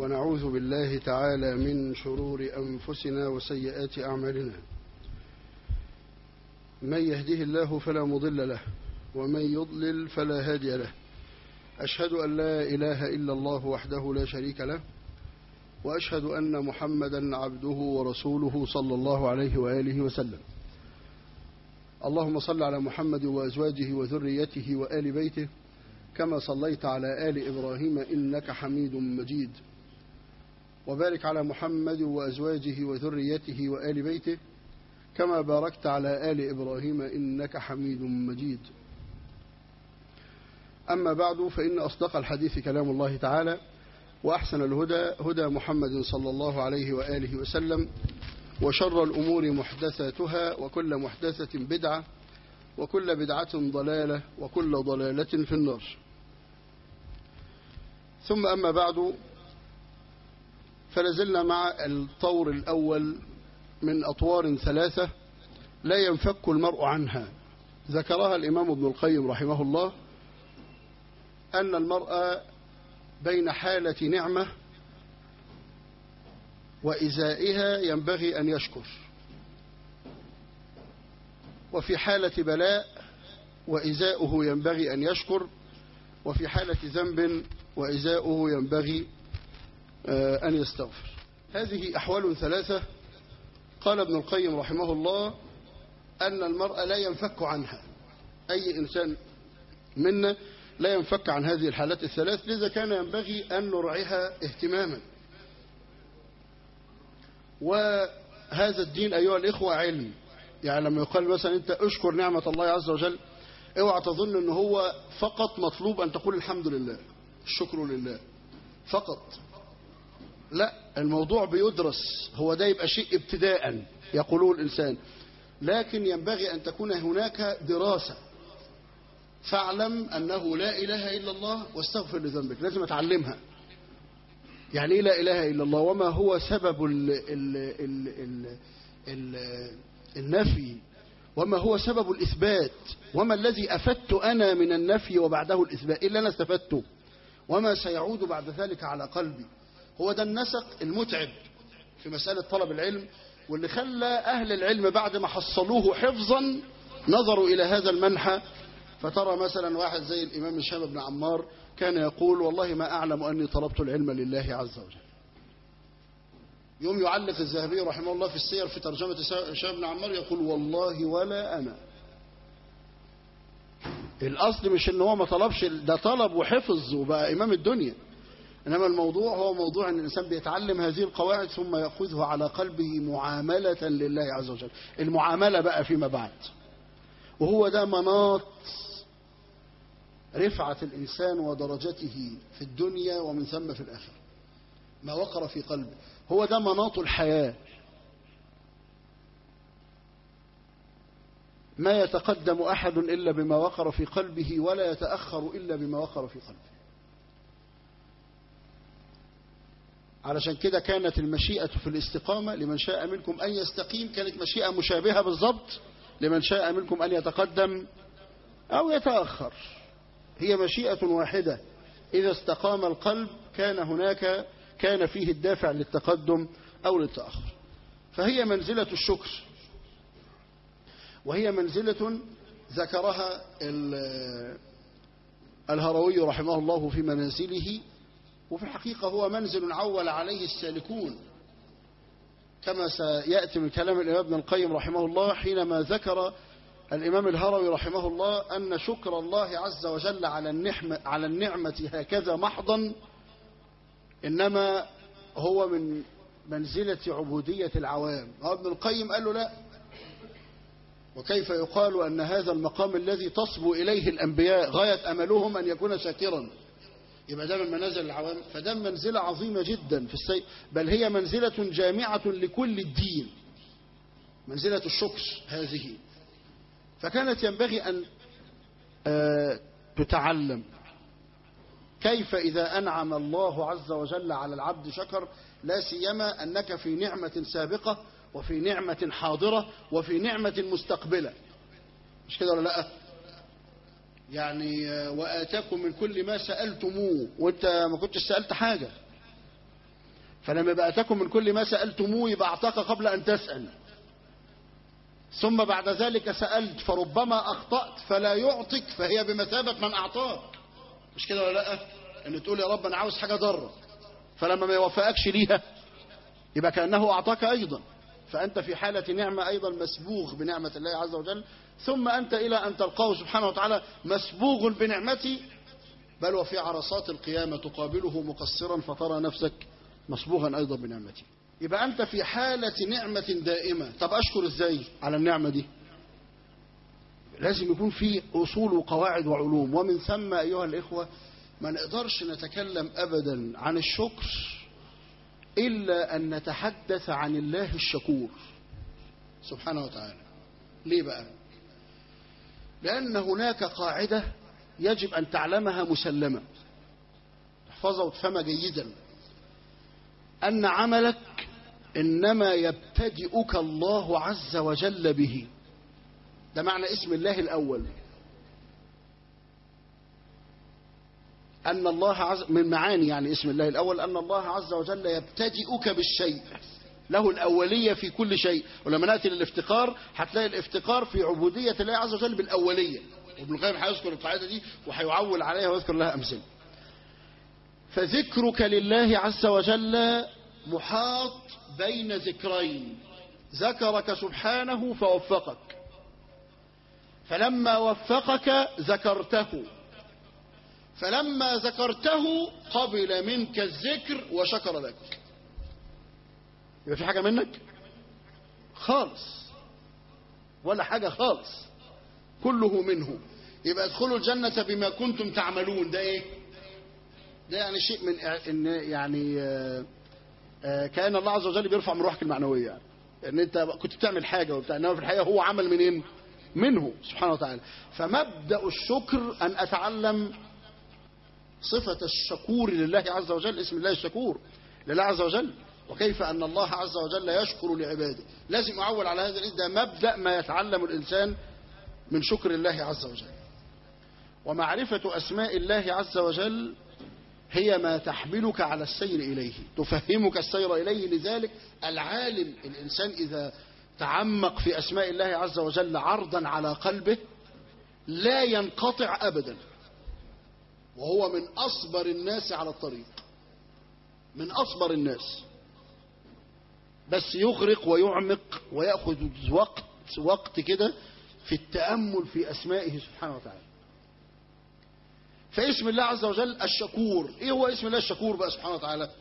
ونعوذ بالله تعالى من شرور أنفسنا وسيئات أعمالنا. من يهده الله فلا مضل له ومن يضلل فلا هادي له. أشهد أن لا إله إلا الله وحده لا شريك له، وأشهد أن محمدا عبده ورسوله صلى الله عليه وآله وسلم. اللهم صل على محمد وأزواجه وذريته وآل بيته كما صليت على آل إبراهيم إنك حميد مجيد، وبارك على محمد وأزواجه وذريته وآل بيته كما باركت على آل إبراهيم إنك حميد مجيد. أما بعد، فإن أصدق الحديث كلام الله تعالى، وأحسن الهدى هدى محمد صلى الله عليه وآله وسلم، وشر الأمور محدثاتها، وكل محدثة بدعة، وكل بدعة ضلالة، وكل ضلالة في النار. ثم أما بعد، فلازلنا مع الطور الأول من أطوار ثلاثة لا ينفك المرء عنها، ذكرها الإمام ابن القيم رحمه الله، أن المرء بين حالة نعمة وإزائها ينبغي أن يشكر، وفي حالة بلاء وإزاؤه ينبغي أن يشكر، وفي حالة ذنب وإزاؤه ينبغي أن يستغفر. هذه أحوال ثلاثة قال ابن القيم رحمه الله أن المرء لا ينفك عنها، أي إنسان منا لا ينفك عن هذه الحالات الثلاث، لذا كان ينبغي أن نرعيها اهتماما. وهذا الدين أيها الإخوة علم، يعني لما يقال مثلا أنت أشكر نعمة الله عز وجل، اوعى تظن أنه هو فقط مطلوب أن تقول الحمد لله، الشكر لله فقط، لا، الموضوع بيدرس، هو ده يبقى شيء ابتداء يقوله الإنسان، لكن ينبغي أن تكون هناك دراسة. فاعلم أنه لا إله إلا الله واستغفر لذنبك، لازم أتعلمها. يعني إيه لا إله إلا الله؟ وما هو سبب النفي؟ وما هو سبب الإثبات؟ وما الذي أفدت أنا من النفي وبعده الإثبات؟ إلا أنا استفدته، وما سيعود بعد ذلك على قلبي. هو ده النسق المتعب في مسألة طلب العلم، واللي خلى أهل العلم بعد ما حصلوه حفظا نظروا إلى هذا المنحى. فترى مثلا واحد زي الإمام هشام بن عمار كان يقول والله ما أعلم أني طلبت العلم لله عز وجل. يوم يعلق الذهبي رحمه الله في السير في ترجمة هشام بن عمار يقول والله ولا أنا. الأصل مش إن هو ما طلبش، ده طلب وحفظ وبقى إمام الدنيا، إنما الموضوع هو موضوع أن الإنسان بيتعلم هذه القواعد ثم يأخذها على قلبه معاملة لله عز وجل. المعاملة بقى فيما بعد، وهو ده مناط رفعة الإنسان ودرجته في الدنيا ومن ثم في الآخرة، ما وقر في قلبه، هو ده مناط الحياة. ما يتقدم أحد إلا بما وقر في قلبه، ولا يتأخر إلا بما وقر في قلبه. علشان كده كانت المشيئة في الاستقامة لمن شاء منكم أن يستقيم، كانت مشيئة مشابهة بالضبط لمن شاء منكم أن يتقدم أو يتأخر. هي مشيئة واحدة، إذا استقام القلب كان فيه الدافع للتقدم أو للتأخر. فهي منزلة الشكر، وهي منزلة ذكرها الهروي رحمه الله في منازله، وفي الحقيقة هو منزل عول عليه السالكون، كما سيأتي من كلام الإمام ابن القيم رحمه الله حينما ذكر الإمام الهروي رحمه الله أن شكر الله عز وجل على النعمة هكذا محضا إنما هو من منزلة عبودية العوام. ابن القيم قال له لا، وكيف يقال أن هذا المقام الذي تصبو إليه الأنبياء غاية أملهم أن يكون شاكرا، يبقى ده من منازل العوام؟ فده منزلة عظيمة جدا في السيء، بل هي منزلة جامعة لكل الدين، منزلة الشكر هذه. فكانت ينبغي أن تتعلم كيف إذا أنعم الله عز وجل على العبد شكر، لا سيما أنك في نعمة سابقة وفي نعمة حاضرة وفي نعمة مستقبلة، مش كده ولا لا؟ يعني وآتاكم من كل ما سألتموه، وانت ما كنتش سألت حاجة، فلما يبقى أتاكم من كل ما سألتموه يبقى أعطاك قبل أن تسأل، ثم بعد ذلك سألت فربما أخطأت فلا يعطك، فهي بمثابة من أعطاك. مش كده ولا لا؟ أن تقول يا رب أنا عاوز حاجة ضرة، فلما ما يوفقكش ليها يبقى كأنه أعطاك أيضا، فأنت في حالة نعمة أيضا مسبوغ بنعمة الله عز وجل، ثم أنت إلى أن تلقاه سبحانه وتعالى مسبوغ بنعمته، بل وفي عرصات القيامة تقابله مقصرا فترى نفسك مسبوغا أيضا بنعمته. يبقى أنت في حالة نعمة دائمة. طب أشكر إزاي على النعمة دي؟ لازم يكون في أصول وقواعد وعلوم. ومن ثم أيها الإخوة ما نقدرش نتكلم أبدا عن الشكر إلا أن نتحدث عن الله الشكور سبحانه وتعالى. ليه بقى؟ لأن هناك قاعدة يجب أن تعلمها مسلمة، تحفظها وتفهمها جيدا، أن عملك إنما يبتدئك الله عز وجل به. ده معنى اسم الله الأول، أن الله من معاني يعني اسم الله الأول أن الله عز وجل يبتدئك بالشيء، له الأولية في كل شيء. ولما نأتي للافتقار هتلاقي الافتقار في عبودية الله عز وجل بالأولية، وابن القيم هيذكر القاعدة دي وهيعول عليها ويذكر لها أمثلة. فذكرك لله عز وجل محاط بين ذكرين، ذكرك سبحانه فوفقك، فلما وفقك ذكرته، فلما ذكرته قبل منك الذكر وشكر لك. يبقى في حاجة منك خالص ولا حاجة خالص، كله منه. يبقى ادخلوا الجنة بما كنتم تعملون. ده ايه؟ ده يعني شيء من يعني كأن الله عز وجل بيرفع من روحك المعنوية، يعني ان انت كنت بتعمل حاجة وبتاع، انما في الحقيقة هو عمل منين؟ منه سبحانه وتعالى. فمبدأ الشكر أن أتعلم صفة الشكور لله عز وجل، اسم الله الشكور لله عز وجل، وكيف أن الله عز وجل يشكر لعباده. لازم أعول على هذا. ده مبدأ ما يتعلم الإنسان من شكر الله عز وجل. ومعرفة أسماء الله عز وجل هي ما تحملك على السير إليه، تفهمك السير إليه. لذلك العالم الإنسان إذا تعمق في أسماء الله عز وجل عرضا على قلبه لا ينقطع أبدا، وهو من أصبر الناس على الطريق، من أصبر الناس، بس يغرق ويعمق ويأخذ وقت كده في التأمل في أسمائه سبحانه وتعالى. فاسم الله عز وجل الشكور. ايه هو اسم الله الشكور بقى سبحانه وتعالى؟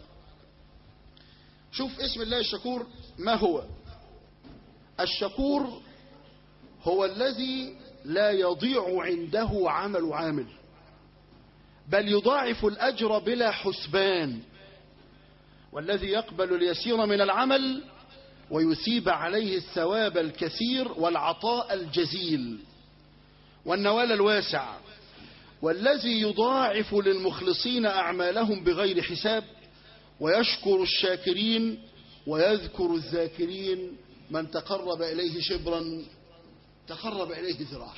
شوف اسم الله الشكور ما هو. الشكور هو الذي لا يضيع عنده عمل عامل، بل يضاعف الأجر بلا حسبان، والذي يقبل اليسير من العمل ويثيب عليه الثواب الكثير والعطاء الجزيل والنوال الواسع، والذي يضاعف للمخلصين أعمالهم بغير حساب، ويشكر الشاكرين ويذكر الذاكرين. من تقرب إليه شبرا تقرب إليه ذراعا.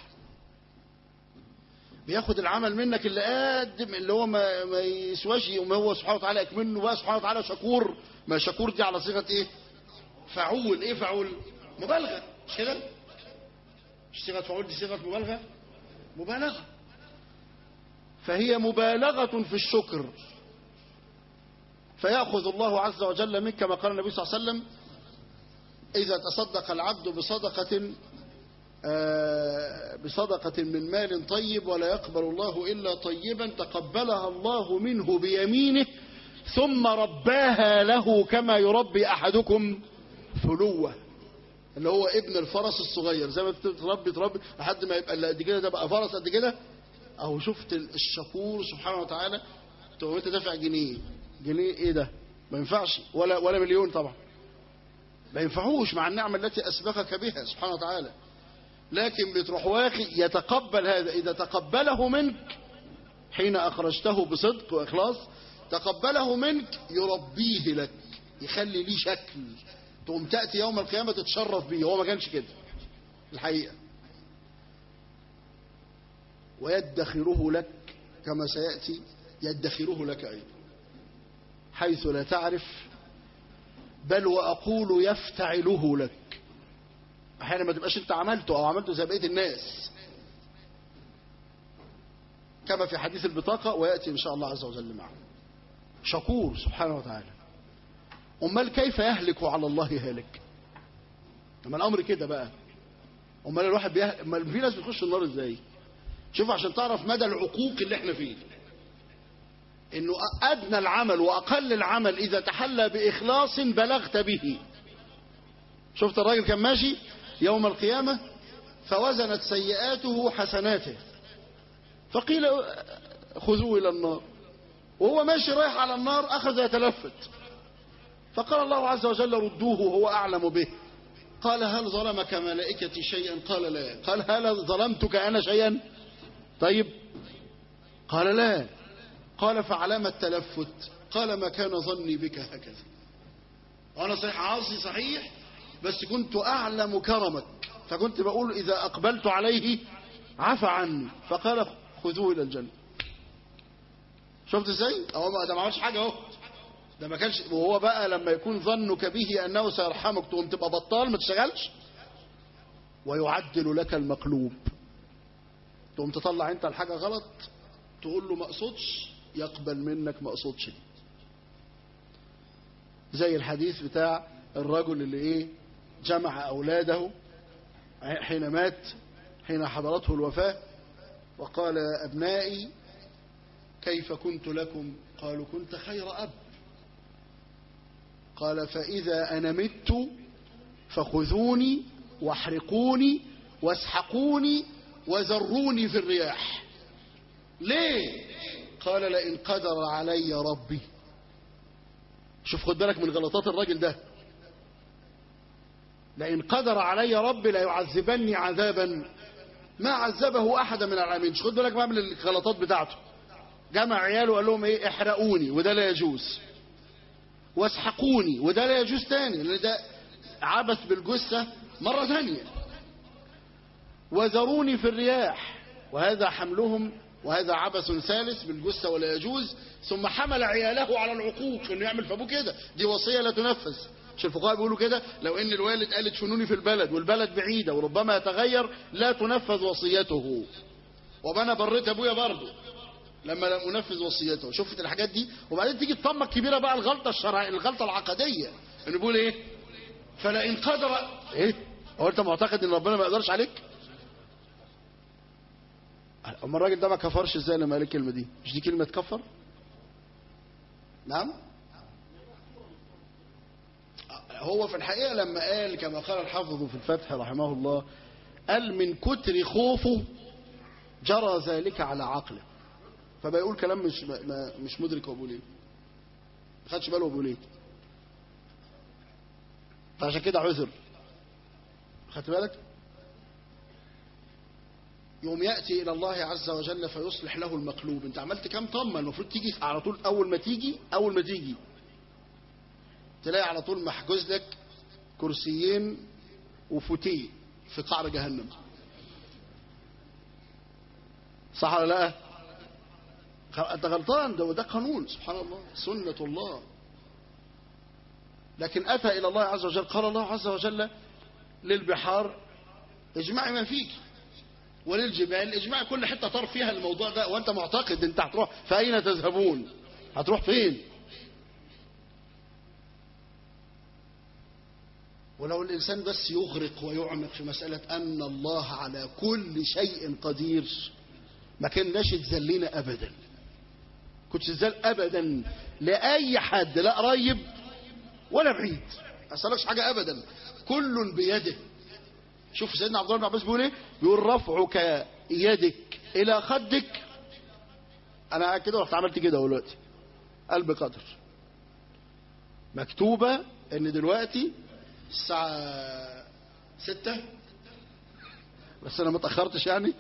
بياخد العمل منك اللي قدم اللي هو ما يسواش، وما هو سبحانه وتعالى يكمنه بقى سبحانه وتعالى شكور. ما شكور دي على صيغة ايه؟ فعول. ايه فعول؟ مبالغة، مش كده؟ مش صيغة فعول، دي صيغة مبالغة، مبالغة. فهي مبالغة في الشكر. فيأخذ الله عز وجل منك كما قال النبي صلى الله عليه وسلم: إذا تصدق العبد بصدقة من مال طيب ولا يقبل الله إلا طيبا تقبلها الله منه بيمينه ثم رباها له كما يربي أحدكم فلوة، اللي هو ابن الفرس الصغير. زي ما تربي لحد ما يبقى قد كده، ده بقى فرس قد كده. أهو شفت الشكور سبحانه وتعالى. انت دافع جنيه ايه ده؟ ما ينفعش، ولا مليون طبعا، ما ينفعوش مع النعمة التي أسبقك بها سبحانه وتعالى. لكن بتروح واخي يتقبل هذا. إذا تقبله منك حين أخرجته بصدق وإخلاص، تقبله منك يربيه لك، يخلي ليه شكل، تقوم تأتي يوم القيامة تتشرف به. هو ما كانش كده الحقيقة. ويدخره لك كما سيأتي، يدخره لك أيضا حيث لا تعرف بل وأقول يفتعله لك. أحيانا ما تبقاش أنت عملته أو عملته زي بقية الناس، كما في حديث البطاقة ويأتي إن شاء الله عز وجل معه. شكور سبحانه وتعالى. أمال كيف يهلك على الله هالك؟ أما الأمر كده بقى، أمال الواحد أمال في ناس بتخش النار إزاي؟ شوف عشان تعرف مدى العقوق اللي احنا فيه، إنه أدنى العمل وأقل العمل إذا تحلى بإخلاص بلغت به. شفت الراجل كان ماشي يوم القيامة فوزنت سيئاته حسناته فقيل خذوه إلى النار، وهو ماشي رايح على النار أخذ يتلفت، فقال الله عز وجل ردوه وهو أعلم به. قال هل ظلمك ملائكتي شيئا؟ قال لا. قال هل ظلمتك أنا شيئا؟ طيب قال لا. قال فعلام التلفت؟ قال ما كان ظني بك هكذا، أنا صحيح عاصي صحيح، بس كنت أعلم كرمك، فكنت بقول إذا أقبلت عليه عفى عني، فقال خذوه إلى الجنة. شفت ازاي؟ ده ما عملش حاجة اهو، ده ما كانش. وهو بقى لما يكون ظنك به أنه سيرحمك تقوم تبقى بطال ما تشتغلش، ويعدل لك المقلوب، تقوم تطلع انت الحاجة غلط تقول له ما اقصدش، يقبل منك ما اقصدش دي. زي الحديث بتاع الرجل اللي جمع أولاده حين مات، حين حضرته الوفاة، وقال يا أبنائي كيف كنت لكم؟ قالوا كنت خير أب. قال فإذا أنا مت فخذوني واحرقوني واسحقوني وذروني في الرياح. ليه؟ قال لئن قدر علي ربي. شوف خد بالك من غلطات الراجل ده، لئن قدر علي ربي لا يعذبني عذابا ما عذبه أحد من العالمين. خد بالك بقى من الغلطات بتاعته. جمع عياله وقال لهم احرقوني وده لا يجوز، واسحقوني وده لا يجوز تاني لأن ده عبث بالجثة مرة ثانية، وذروني في الرياح وهذا حملهم، وهذا عبث ثالث بالجثة ولا يجوز. ثم حمل عياله على العقوق انه يعمل في ابوه كده، دي وصية لا تنفذ. مش الفقهاء بيقولوا كده لو ان الوالد قال ادفنوني في البلد والبلد بعيدة وربما يتغير لا تنفذ وصيته، وما بريت ابويا برضه لما لم انفذ وصيته. شفت الحاجات دي؟ وبعدين تيجي الطمة الكبيرة بقى الغلطة الشرعية، الغلطة العقدية، انه بيقول فلئن قدر هو انت معتقد ان ربنا ما يقدرش عليك؟ اما الراجل ده ما كفرش ازاي لما قال الكلمة دي؟ مش دي كلمة تكفر؟ نعم. هو في الحقيقة لما قال كما قال الحافظ في الفتح رحمه الله، قال من كتر خوفه جرى ذلك على عقله، فبيقول كلام مش مدرك هو بيقول ايه، ما خدش باله هو بيقول ايه، فعشان كده عذر. خدت بالك؟ يوم يأتي إلى الله عز وجل فيصلح له المقلوب. انت عملت كام طمة؟ المفروض تيجي على طول، أول ما تيجي تلاقي على طول محجوز لك كرسيين وفوتيه في قعر جهنم. صح ولا لا؟ انت غلطان، ده قانون سبحان الله، سنة الله. لكن أتى إلى الله عز وجل، قال الله عز وجل للبحار اجمعي ما فيك، وللجبال اجمعي كل حتة طرف فيها الموضوع ده، وانت معتقد انت هتروح فأين تذهبون؟ هتروح فين؟ ولو الإنسان بس يغرق ويعمق في مسألة أن الله على كل شيء قدير ما كناش اتذلينا أبدا، كنتش تزال أبدا لأي حد، لا قريب ولا بعيد، ما أسألكش حاجة أبدا، كل بيده. شوف سيدنا عبد الله بن عباس بيقول بيقول رفعك يدك إلى خدك. أنا قاعد كده ورحت عملت كده دلوقتي، قلب قدر مكتوبة إن دلوقتي الساعة 6، بس أنا متأخرتش يعني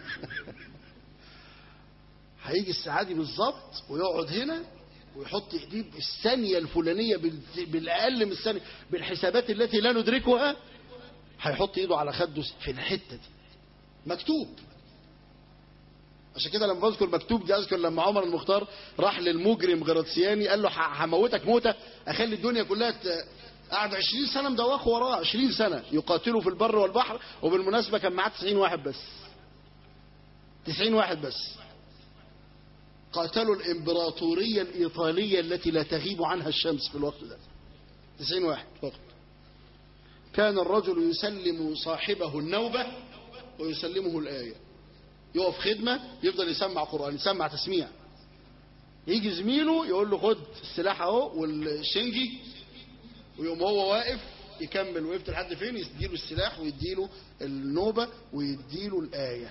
هيجي الساعة دي بالظبط ويقعد هنا ويحط ايديه بالثانية الفلانية بالأقل من الثانية بالحسابات التي لا ندركها، هيحط ايده على خده في الحتة دي مكتوب. عشان كده لما بذكر مكتوب دي اذكر لما عمر المختار راح للمجرم غراتسياني قال له هموتك موته اخلي الدنيا كلها قعد 20 سنه مدوخه وراه، 20 سنه يقاتلوا في البر والبحر. وبالمناسبه كان معاه 90 واحد بس، 90 واحد بس قاتلوا الامبراطوريه الايطاليه التي لا تغيب عنها الشمس في الوقت ده. 90 واحد فقط. كان الرجل يسلم صاحبه النوبه ويسلمه الايه، يقف خدمه يفضل يسمع قران، يسمع تسميع. يجي زميله يقول له خد السلاح اهو والشنجي، ويقوم هو واقف يكمل. وقفت لحد فين؟ يديله السلاح ويديله النوبه ويديله الايه.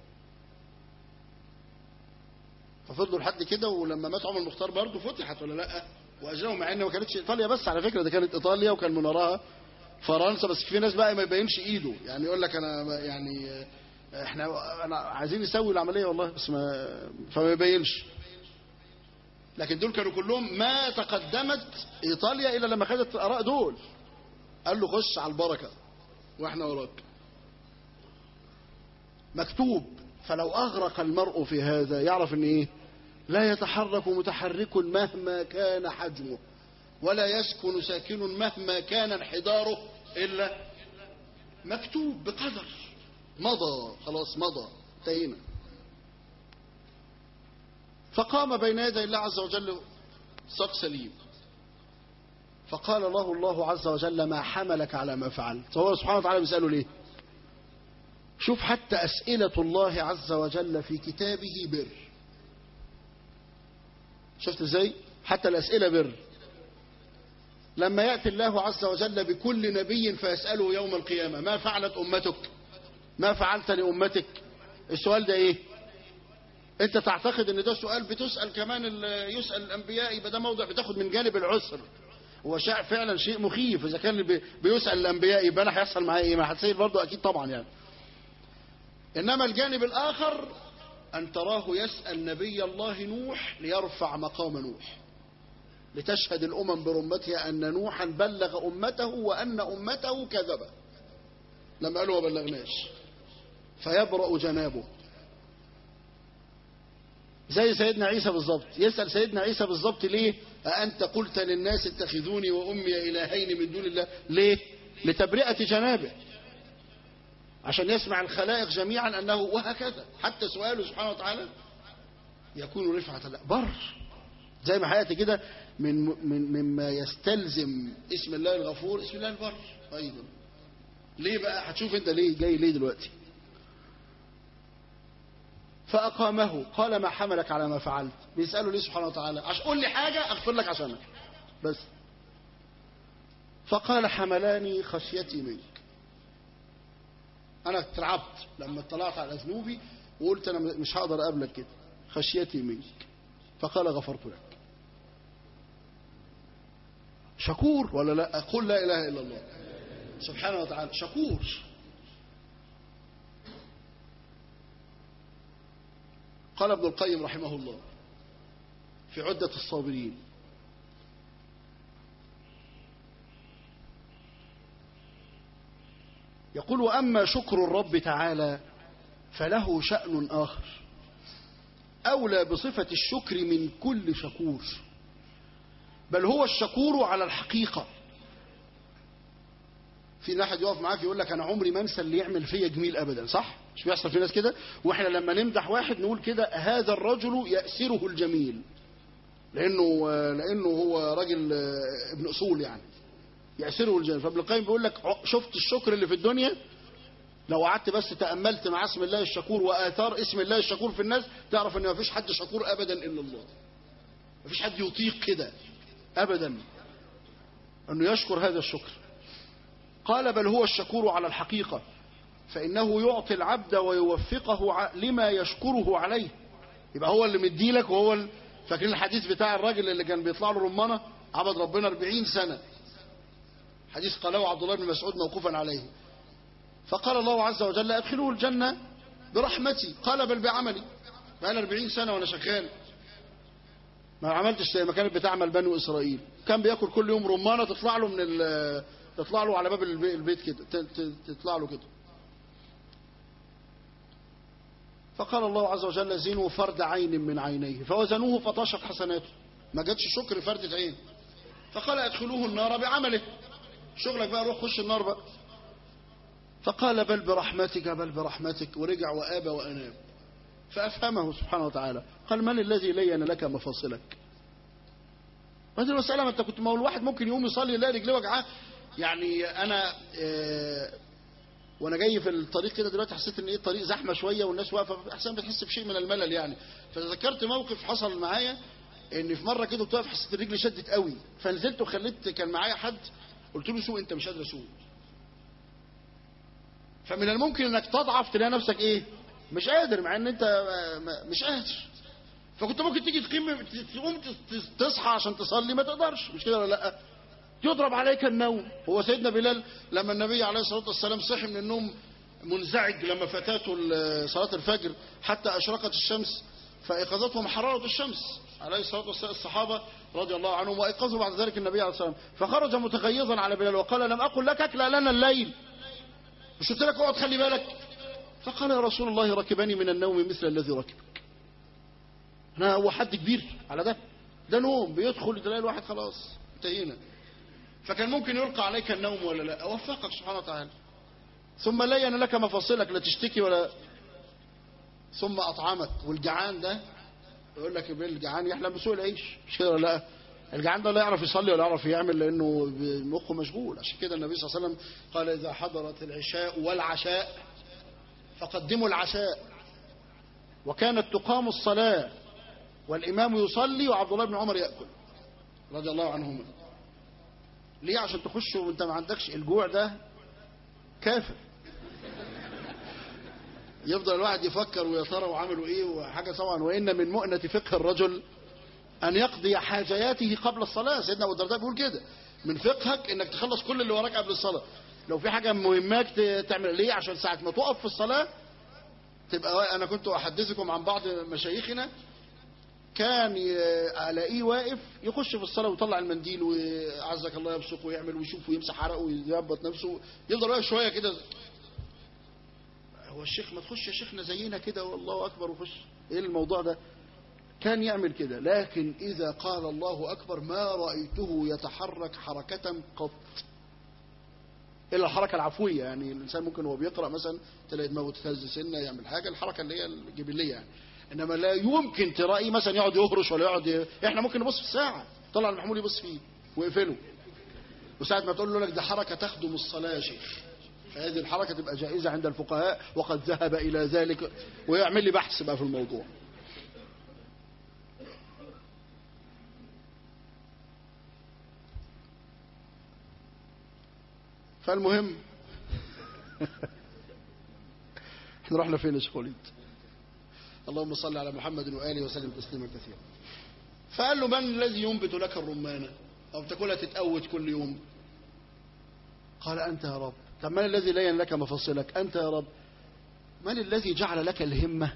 ففضلوا لحد كده. ولما مات عمر المختار برضه فتحت ولا لا؟ واجرهم، مع ان ما كانتش ايطاليا بس على فكره، ده كانت ايطاليا وكان من وراها فرنسا. بس في ناس بقى ما يبينش ايده، يعني يقول لك انا يعني احنا عايزين نسوي العمليه والله بس فما يبينش. لكن دول كانوا كلهم ما تقدمت ايطاليا الا لما خدت اراء دول. قال له خش على البركه واحنا وراك. مكتوب فلو اغرق المرء في هذا يعرف ان ايه؟ لا يتحرك متحرك مهما كان حجمه، ولا يسكن ساكن مهما كان انحداره الا مكتوب بقدر. مضى خلاص، مضى، انتهينا. فقام بين يدي الله عز وجل ساق سليم، فقال له الله عز وجل ما حملك على ما فعلت. هو سبحانه وتعالى بيسأله ليه؟ شوف حتى أسئلة الله عز وجل في كتابه بر. شفت ازاي؟ حتى الأسئلة بر. لما يأتي الله عز وجل بكل نبي فيسأله يوم القيامة ما فعلت أمتك؟ ما فعلت لأمتك؟ السؤال ده ايه؟ انت تعتقد ان ده سؤال بتسأل كمان يسأل الانبياء، يبقى ده موضع بتاخد من جانب العسر. هو فعلا شيء مخيف. اذا كان بيسأل الانبياء يبقى انا هيحصل معايا ايه؟ ما هتسير برضه اكيد طبعا يعني. انما الجانب الاخر ان تراه يسأل نبي الله نوح ليرفع مقام نوح، لتشهد الامم برمتها ان نوحا بلغ امته وان امته كذبه لما قالوا ما بلغناش، فيبرأ جنابه. زي سيدنا عيسى بالظبط، يسأل سيدنا عيسى بالظبط ليه؟ أأنت قلت للناس اتخذوني وأمي إلهين من دون الله؟ ليه؟ لتبرئة جنابه، عشان يسمع الخلائق جميعا أنه وهكذا. حتى سؤاله سبحانه وتعالى يكون رفعة له بر. زي ما حياتي كده مما يستلزم اسم الله الغفور اسم الله البر أيضا. ليه بقى؟ هتشوف انت ليه جاي ليه دلوقتي. فأقامه قال ما حملك على ما فعلت. بيسأله ليه سبحانه وتعالى؟ عشان قول لي حاجة أغفر لك عشانك بس. فقال حملاني خشيتي منك. أنا اترعبت لما اطلعت على ذنوبي وقلت أنا مش هقدر أقابلك كده، خشيتي منك. فقال غفرت لك. شكور ولا لا؟ قل لا إله إلا الله سبحانه وتعالى شكور. قال ابن القيم رحمه الله في عدة الصابرين يقول وأما شكر الرب تعالى فله شأن آخر أولى بصفة الشكر من كل شكور، بل هو الشكور على الحقيقة. في واحد يقف معاك يقول لك أنا عمري ما انسى اللي يعمل فيا جميل أبدا، صح؟ مش بيحصل في ناس كده؟ وإحنا لما نمدح واحد نقول كده هذا الرجل يأسره الجميل، لأنه هو راجل ابن أصول يعني، يأسره الجميل. فابن القيم بيقول لك شفت الشكر اللي في الدنيا؟ لو قعدت بس تأملت مع اسم الله الشكور وآثار اسم الله الشكور في الناس تعرف ان ما فيش حد شكور أبدا إلا الله. ما فيش حد يطيق كده أبدا أنه يشكر هذا الشكر. قال بل هو الشكور على الحقيقة، فإنه يعطي العبد ويوفقه لما يشكره عليه. يبقى هو اللي مديلك وهو فاكرين الحديث بتاع الراجل اللي كان بيطلع له رمانة عبد ربنا 40 سنة، حديث قاله عبد الله بن مسعود موقوفا عليه. فقال الله عز وجل أدخلوه الجنة برحمتي، قال بل بعملي. بقى 40 سنة وأنا شغال ما عملتش زي ما كانت بتعمل بنو إسرائيل. كان بيأكل كل يوم رمانة تطلع له تطلع له على باب البيت كده، تطلع له كده. فقال الله عز وجل زنوا فرد عين من عينيه، فوزنوه فطاشت حسناته، ما جاتش شكر فردة عين. فقال ادخلوه النار بعمله، شغلك بقى روح خش النار بقى. فقال بل برحمتك بل برحمتك، ورجع وآب وأناب. فأفهمه سبحانه وتعالى، قال من الذي لين لك مفاصلك؟ هذه المسألة، ما انت كنت، ما هو الواحد ممكن يقوم يصلي يلاقي رجليه وجعاه. يعني انا وانا جاي في الطريق كده دلوقتي حسيت ان الطريق زحمه شويه والناس واقفه، احسن بتحس بشيء من الملل يعني. فتذكرت موقف حصل معايا، ان في مره كده كنت واقف حسيت الرجل شدت قوي، فنزلت وخليت، كان معايا حد قلت له سوق انت مش قادر اسوق. فمن الممكن انك تضعف تلاقي نفسك ايه مش قادر، مع ان انت مش قادر. فكنت ممكن تيجي تقوم تصحى عشان تصلي ما تقدرش، مش كده ولا لا؟ يضرب عليك النوم. هو سيدنا بلال لما النبي عليه الصلاة والسلام صحي من النوم منزعج لما فاتته صلاة الفجر حتى أشرقت الشمس، فأيقظتهم حرارة الشمس عليه الصلاة والسلام الصحابة رضي الله عنهم، وأيقظوا بعد ذلك النبي عليه الصلاة والسلام، فخرج متغيظا على بلال وقال لم أقل لك أكل لنا الليل، مش قلت لك اقعد خلي بالك؟ فقال يا رسول الله ركبني من النوم مثل الذي ركبك. أنا هو حد كبير على ده نوم بيدخل تلاقي الواحد خلاص انتهينا. فكان ممكن يلقى عليك النوم ولا لا؟ وفقك سبحانه وتعالى. ثم لين لك مفاصلك لا تشتكي ولا، ثم أطعمك. والجعان ده يقول لك الجعان يحلم بسوء العيش، مش كده ولا لا؟ الجعان ده لا يعرف يصلي ولا يعرف يعمل لأنه مخه مشغول. عشان كده النبي صلى الله عليه وسلم قال إذا حضرت العشاء والعشاء فقدموا العشاء. وكانت تقام الصلاة والإمام يصلي وعبد الله بن عمر يأكل رضي الله عنهما. ليه؟ عشان تخش وانت ما عندكش الجوع ده كافر. يفضل الواحد يفكر ويا ترى وعملوا ايه وحاجه طبعا. وان من مؤنة فقه الرجل ان يقضي حاجياته قبل الصلاه. سيدنا ابو الدرداء بيقول كده، من فقهك انك تخلص كل اللي وراك قبل الصلاه. لو في حاجه مهماك تعمل ليه؟ عشان ساعه ما تقف في الصلاه تبقى. انا كنت احدثكم عن بعض مشايخنا كان الاقيه واقف يخش في الصلاه ويطلع المنديل وعزك الله يبصق ويعمل ويشوف ويمسح عرقه ويظبط نفسه، يفضل واقف شويه كده. هو الشيخ ما تخش يا شيخنا زينا كده والله اكبر وخش، ايه الموضوع ده؟ كان يعمل كده. لكن اذا قال الله اكبر ما رايته يتحرك حركه قط الا الحركه العفويه. يعني الانسان ممكن وهو بيقرا مثلا تلاقي دماغه تهز سنه يعمل حاجه، الحركه اللي هي الجبليه يعني. انما لا يمكن ترأي مثلا يقعد يهرش ولا يقعد احنا ممكن نبص في الساعه، طلع المحمول يبص فيه ويقفله، وساعه ما تقول له لك ده حركه تخدم الصلاه يا شيخ، فهذه الحركه تبقى جائزه عند الفقهاء وقد ذهب الى ذلك، ويعمل لي بحث بقى في الموضوع. فالمهم احنا رحنا فين يا شيخ وليد؟ اللهم صل على محمد وآله وسلم تسليما كثيرا. فقال له من الذي ينبت لك الرمانة أو تاكلها تتقوت كل يوم؟ قال أنت يا رب. طب من الذي لين لك مفصلك؟ أنت يا رب. من الذي جعل لك الهمة؟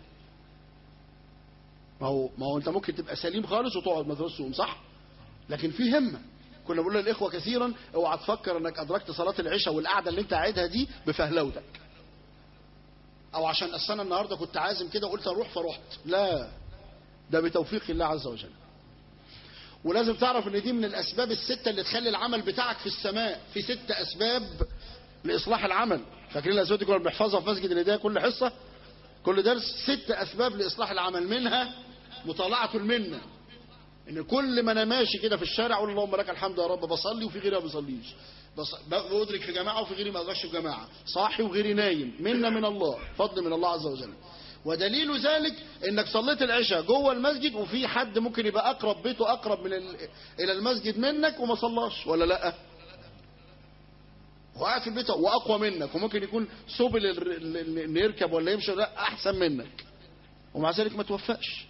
ما هو أنت ممكن تبقى سليم خالص وتقعد ما ترسوم صح؟ لكن في همة. كنا بقول للإخوة كثيرا اوعى تفكر أنك أدركت صلاة العشاء والقعدة اللي أنت قاعدها دي بفهلوتك، او عشان انا النهارده كنت عازم كده وقلت اروح فرحت. لا، ده بتوفيق الله عز وجل. ولازم تعرف ان دي من الاسباب الستة اللي تخلي العمل بتاعك في السماء. في 6 اسباب لاصلاح العمل. فاكرين الاسباب دي كنا بنحفظها في مسجد الهدايه كل حصه كل درس. 6 اسباب لاصلاح العمل، منها مطالعه المنه. ان كل ما انا ماشي كده في الشارع اقول اللهم لك الحمد يا رب، بصلي وفي غيري ما بيصليش، بأدرك في جماعة وفي غيري ما أدركش في جماعة، صاحي وغيري نايم، منا من الله، فضل من الله عز وجل. ودليل ذلك انك صليت العشاء جوه المسجد وفي حد ممكن يبقى اقرب بيته اقرب الى المسجد منك وما صلاش ولا لا، وقاعد في البيت واقوى منك، وممكن يكون سبل ان يركب ولا يمشي لا احسن منك، ومع ذلك ما توفقش.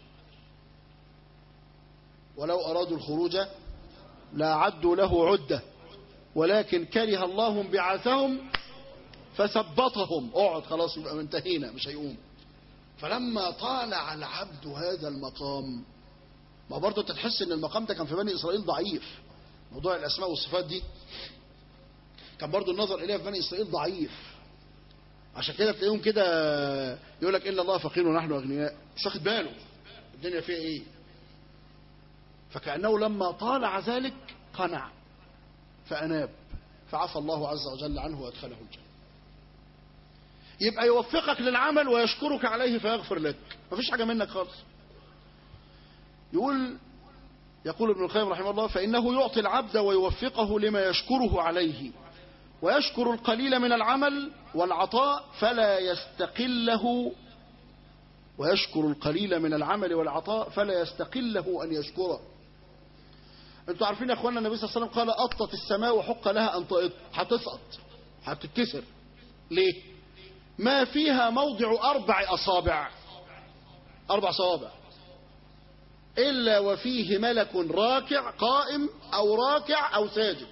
ولو ارادوا الخروج لا عدوا له عده ولكن كره الله انبعاثهم فثبطهم. اقعد خلاص يبقى منتهينا مش هيقوم. فلما طالع العبد هذا المقام، ما برضه انت تحس ان المقام ده كان في بني اسرائيل ضعيف. موضوع الاسماء والصفات دي كان برضه النظر اليها في بني اسرائيل ضعيف. عشان كده تلاقيهم كده يقول لك إن الله فقير ونحن أغنياء، مش واخد باله الدنيا فيها إيه. فكأنه لما طالع ذلك قنع فأناب، فعفى الله عز وجل عنه وأدخله الجنة. يبقى يوفقك للعمل ويشكرك عليه فيغفر لك، مفيش حاجة منك خالص. يقول ابن القيم رحمه الله: فإنه يعطي العبد ويوفقه لما يشكره عليه، ويشكر القليل من العمل والعطاء فلا يستقله، ويشكر القليل من العمل والعطاء فلا يستقله أن يشكره. انتوا عارفين يا اخوانا النبي صلى الله عليه وسلم قال: أطت السماء وحق لها أن تأط، هتسقط هتتكسر. ليه؟ ما فيها موضع 4 أصابع، 4 صوابع، إلا وفيه ملك راكع قائم أو راكع أو ساجد.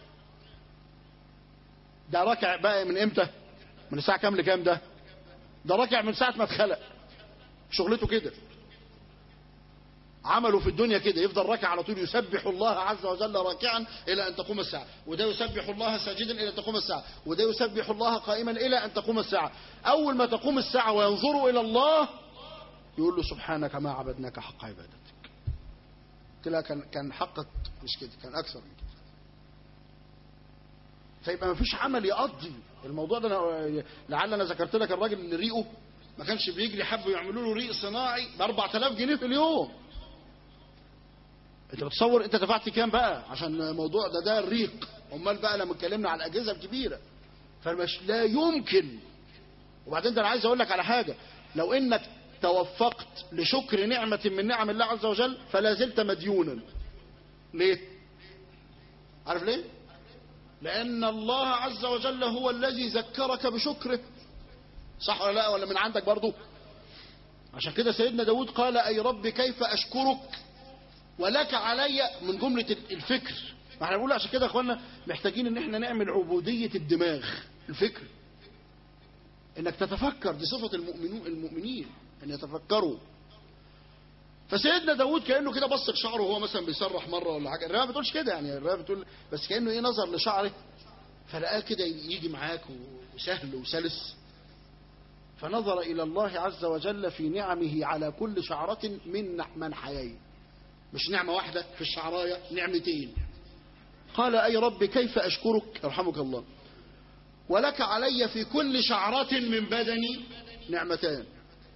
ده راكع بقى من إمتى؟ من الساعة كام لكام؟ ده راكع من ساعة ما اتخلق، شغلته كده، عمله في الدنيا كده، يفضل راكع على طول، يسبح الله عز وجل راكعا إلى أن تقوم الساعة، وده يسبح الله ساجدا إلى أن تقوم الساعة، وده يسبح الله قائما إلى أن تقوم الساعة. أول ما تقوم الساعة وينظروا إلى الله يقول له: سبحانك ما عبدناك حق عبادتك. قلت لها كان حقك مش كده، كان أكثر من كده. فيبقى ما فيش عمل يقضي الموضوع ده. لعل أنا ذكرت لك الراجل اللي ريقه ما كانش بيجري، حبوا يعملوا له ريق صناعي ب 4000 جنيه في اليوم. انت بتصور انت دفعت كام بقى عشان الموضوع ده الريق؟ امال بقى لما اتكلمنا على الاجهزه الكبيره فمش لا يمكن. وبعدين ده انا عايز اقول لك على حاجه: لو انك توفقت لشكر نعمه من نعم الله عز وجل فلا زلت مديونا. ليه؟ عارف ليه؟ لان الله عز وجل هو الذي ذكرك بشكره، صح ولا لا؟ ولا من عندك برضو؟ عشان كده سيدنا داود قال: اي رب كيف اشكرك ولك علي، من جملة الفكر. ما احنا بنقول عشان كده يا اخوانا محتاجين ان احنا نعمل عبودية الدماغ، الفكر، انك تتفكر. دي صفة المؤمنين ان يتفكروا. فسيدنا داود كأنه كده بص لشعره وهو مثلا بيسرح مرة ولا حاجة. الرواية ما بتقولش كده، يعني الرواية بتقول بس كأنه ايه، نظر لشعره فلقاه كده يجي معاك وسهل وسلس، فنظر إلى الله عز وجل في نعمه على كل شعرة من منحيين، مش نعمة واحدة في الشعراية، نعمتين. قال: أي رب كيف أشكرك، يرحمك الله، ولك علي في كل شعرة من بدني نعمتان: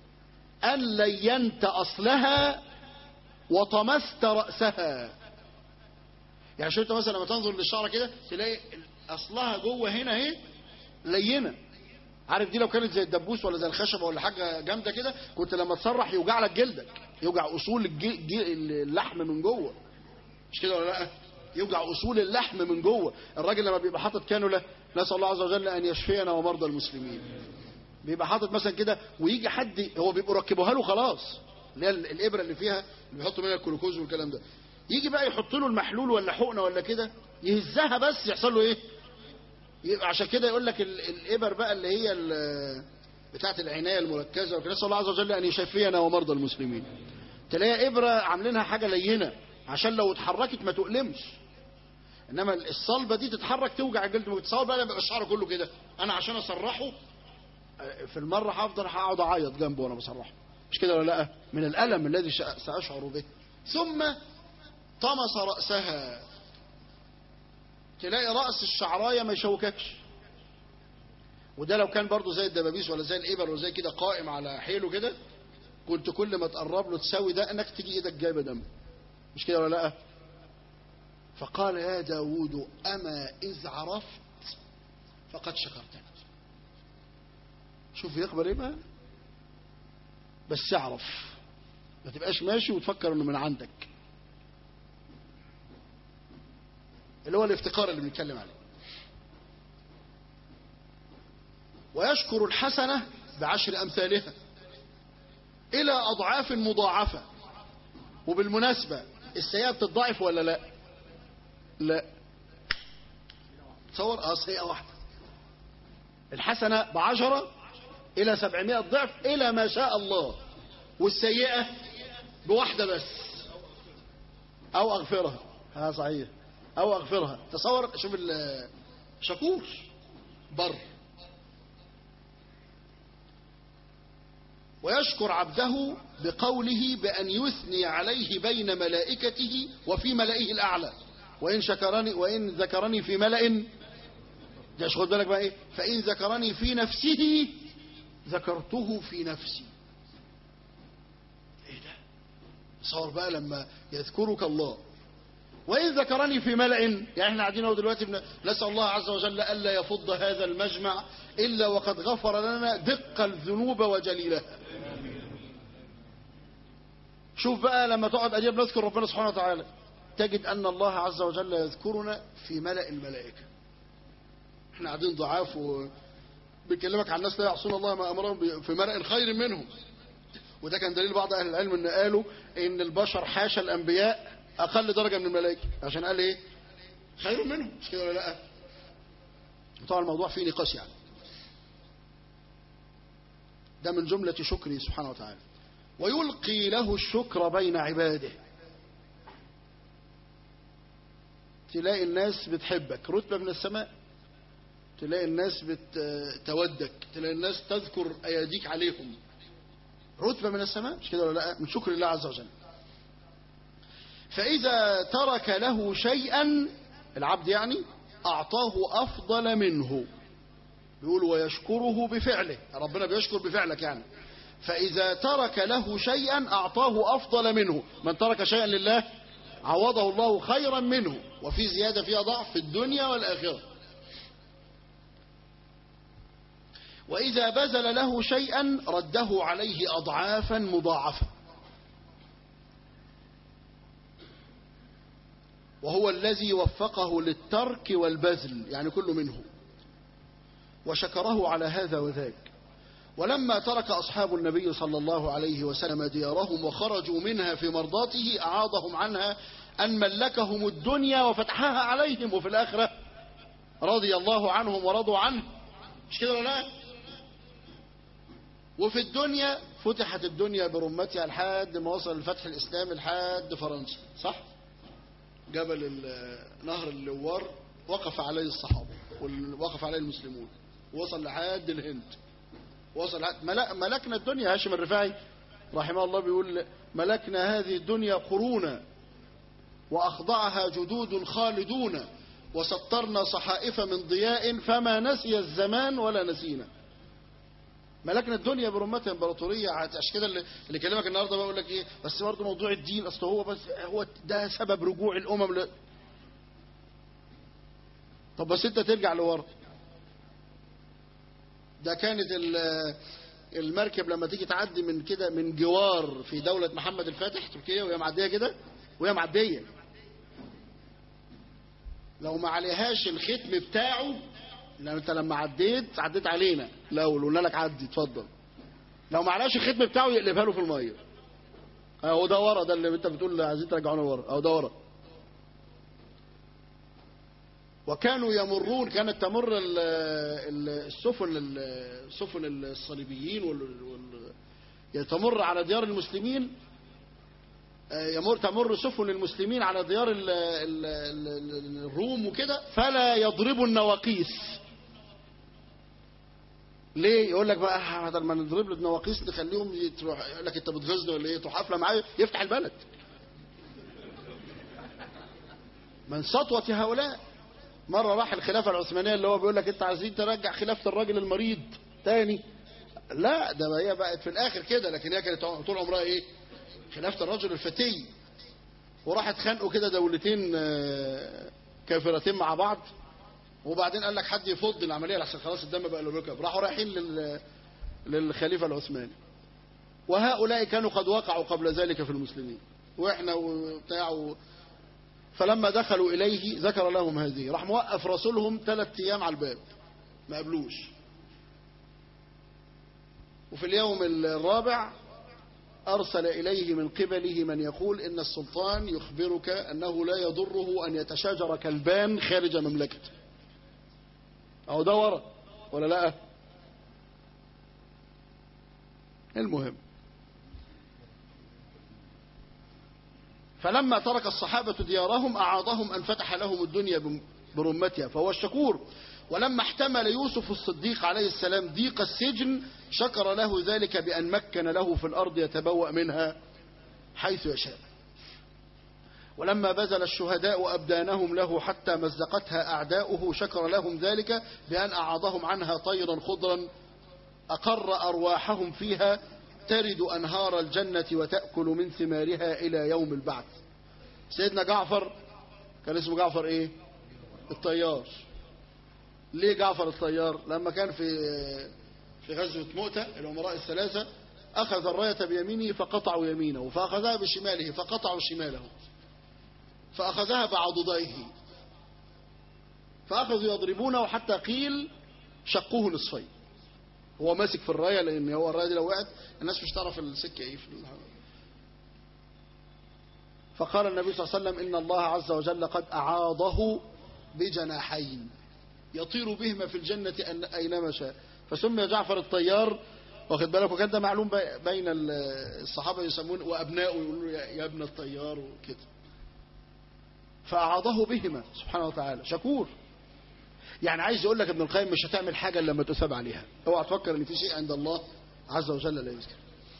أن لينت أصلها وطمست رأسها. يعني شو انت مثلا لما تنظر للشعرة كده تلاقي أصلها جوه هنا اهي لينة. عارف دي لو كانت زي الدبوس ولا زي الخشبة ولا حاجة جامدة كده، كنت لما تسرح يوجع لك جلدك، يوجع أصول اللحم من جوه، مش كده ولا لا؟ يوجع أصول اللحم من جوه. الراجل لما بيبقى حاطط كانولا، نسأل الله عز وجل أن يشفينا ومرضى المسلمين، بيبقى حاطط مثلا كده ويجي حد، هو بيبقوا ركبوها له خلاص، اللي هي الإبرة اللي فيها اللي بيحطوا منها الجلوكوز والكلام ده، يجي بقى يحط له المحلول ولا حقنة ولا كده، يهزها بس يحصل له ايه؟ عشان كده يقول لك الإبر بقى اللي هي بتاعت العناية المركزة، نسأل الله عز وجل أن يشفينا ومرضى المسلمين، تلاقي إبرة عاملينها حاجة لينة عشان لو اتحركت ما تؤلمش. إنما الصلبة دي تتحرك توجع الجلد. بتصور بقى بيبقى الشعر كله كده، أنا عشان أسرحه في المرة هفضل هقعد أعيط جنبه وأنا بسرحه، مش كده ولا لا؟ من الألم الذي سأشعر به. ثم طمس رأسها، تلاقي رأس الشعراية ما يشوككش. وده لو كان برضو زي الدبابيس ولا زي الإبر ولا زي كده قائم على حيله كده، كنت كل ما تقرب له تساوي ده انك تيجي ايدك جايبه دم، مش كده ولا لا؟ فقال: يا داود أما إذ عرفت فقد شكرتني. شوف يقبل ايه بقى، بس اعرف، ما تبقاش ماشي وتفكر انه من عندك، اللي هو الافتقار اللي بنتكلم عليه. ويشكر الحسنة ب10 أمثالها إلى أضعاف مضاعفة. وبالمناسبة السيئة بتضاعف ولا لا؟ لا. تصور سيئة واحدة، الحسنة ب10 إلى 700 ضعف إلى ما شاء الله، والسيئة بواحدة بس، أو أغفرها. ها صحيح، أو أغفرها. تصور، شوف الشكور بر ويشكر عبده بقوله بأن يثني عليه بين ملائكته وفي ملئه الأعلى. وإن ذكرني في ملأ، ده خد بالك بقى إيه، فإن ذكرني في نفسه ذكرته في نفسي. إيه ده؟ صار بقى لما يذكرك الله. وإن ذكرني في ملأ، يعني احنا قاعدين اهو دلوقتي نسأل الله عز وجل ألا يفض هذا المجمع إلا وقد غفر لنا دق الذنوب وجليلها. شوف بقى لما تقعد أجيب نذكر ربنا سبحانه وتعالى تجد أن الله عز وجل يذكرنا في ملأ الملائكة. احنا قاعدين ضعاف وبيكلمك عن الناس لا يعصون الله ما أمرهم في ملأ خير منهم. وده كان دليل بعض أهل العلم أن قالوا إن البشر حاشا الأنبياء أقل درجة من الملائكة، عشان قال إيه؟ خير منهم، مش كده ولا لا؟ طبعا الموضوع فيه نقاش يعني. ده من جملة شكره سبحانه وتعالى. ويلقي له الشكر بين عباده. تلاقي الناس بتحبك رتبة من السماء، تلاقي الناس بتودك، تلاقي الناس تذكر أياديك عليهم، رتبة من السماء، مش كده ولا لا؟ من شكر الله عز وجل. فإذا ترك له شيئا العبد يعني أعطاه أفضل منه. بيقول ويشكره بفعله، ربنا بيشكر بفعلك يعني. فإذا ترك له شيئا أعطاه أفضل منه. من ترك شيئا لله عوضه الله خيرا منه، وفي زيادة فيها ضعف في الدنيا والآخرة. وإذا بذل له شيئا رده عليه أضعافا مضاعفة. وهو الذي وفقه للترك والبذل، يعني كل منه، وشكره على هذا وذاك. ولما ترك أصحاب النبي صلى الله عليه وسلم ديارهم وخرجوا منها في مرضاته أعاضهم عنها أن ملكهم الدنيا وفتحها عليهم، وفي الآخرة رضي الله عنهم ورضوا عنه، مش كده ولا لا؟ وفي الدنيا فتحت الدنيا برمتها لحد ما وصل الفتح الإسلامي لحد فرنسا، صح؟ جبل نهر اللوار وقف عليه الصحابة ووقف عليه المسلمون، ووصل لحد الهند، وصل ملكنا الدنيا. هاشم الرفاعي رحمه الله بيقول ملكنا هذه الدنيا قرونا وأخضعها جدود خالدون وسطرنا صحائف من ضياء فما نسي الزمان ولا نسينا. ملكنا الدنيا برمتها امبراطوريه. عشان كده اللي كلمك النهارده بقول لك ايه، بس برضه موضوع الدين اصل هو ده سبب رجوع الامم طب بس انت ترجع لورا. ده كانت المركب لما تيجي تعدي من كده من جوار في دولة محمد الفاتح تركيا وهي معديه كده، وهي معديه لو ما عليهاش الختم بتاعه، لان انت لما عديت علينا لو قلنا لك عدي اتفضل، لو ما عليهاش الختم بتاعه يقلبها له في الميه. اهو ده ورا، ده اللي انت بتقول عايزين ترجعونا ورا، اهو ده ورا. وكانوا يمرون، كانت تمر السفن الصليبيين تمر على ديار المسلمين، تمر سفن المسلمين على ديار الروم وكده، فلا يضربوا النواقيس. ليه؟ يقول لك بقى بدل ما نضرب له النواقيس نخليهم تروح، يقول لك انت بتغزني ولا ايه؟ تروح حفله معايا يفتح البلد. من سطوة هؤلاء. مرة راح الخلافة العثمانية اللي هو بيقول لك انت عايزين ترجع خلافة الراجل المريض تاني. لا، ده هي بقت في الاخر كده، لكن هي كانت طول عمرها ايه؟ خلافة الرجل الفتي. وراحت خانقوا كده دولتين كافرتين مع بعض، وبعدين قال لك حد يفض العملية لحسن خلاص الدم بقى له ركب، راحوا رايحين للخليفة العثماني. وهؤلاء كانوا قد وقعوا قبل ذلك في المسلمين واحنا وبتاع. فلما دخلوا إليه ذكر لهم هذه، راح موقف رسولهم 3 أيام على الباب ما قبلوش. وفي اليوم الرابع أرسل إليه من قبله من يقول إن السلطان يخبرك أنه لا يضره أن يتشاجر كلبان خارج مملكته. أو ده ورا ولا لا؟ المهم، فلما ترك الصحابة ديارهم أعاضهم أن فتح لهم الدنيا برمتها، فهو الشكور. ولما احتمل يوسف الصديق عليه السلام ضيق السجن شكر له ذلك بأن مكن له في الأرض يتبوأ منها حيث يشاء. ولما بذل الشهداء أبدانهم له حتى مزقتها أعداؤه شكر لهم ذلك بأن أعاضهم عنها طيرا خضرا أقر أرواحهم فيها ترد أنهار الجنة وتأكل من ثمارها إلى يوم البعث. سيدنا جعفر كان اسمه جعفر إيه؟ الطيار. ليه جعفر الطيار؟ لما كان في غزوة مؤتة الأمراء الثلاثة أخذ الراية بيمينه فقطعوا يمينه، فأخذها بشماله فقطعوا شماله، فأخذها بعضديه فأخذوا يضربونه حتى قيل شقوه نصفين. هو ماسك في الراية، لأن هو الراية دي لو وقعت الناس مش تعرف السكة إيه في فقال النبي صلى الله عليه وسلم إن الله عز وجل قد أعاضه بجناحين يطير بهما في الجنة أينما شاء، فسمي جعفر الطيار. واخد بالك؟ وكان ده معلوم بين الصحابة يسمون وأبنائه يقولوا يا ابن الطيار وكده. فأعاضه بهما سبحانه وتعالى. شكور. يعني عايز يقول لك ابن القيم مش هتعمل حاجة إلا لما تثاب عليها. اوعى تفكر ان في شيء عند الله عز وجل لا يذكر.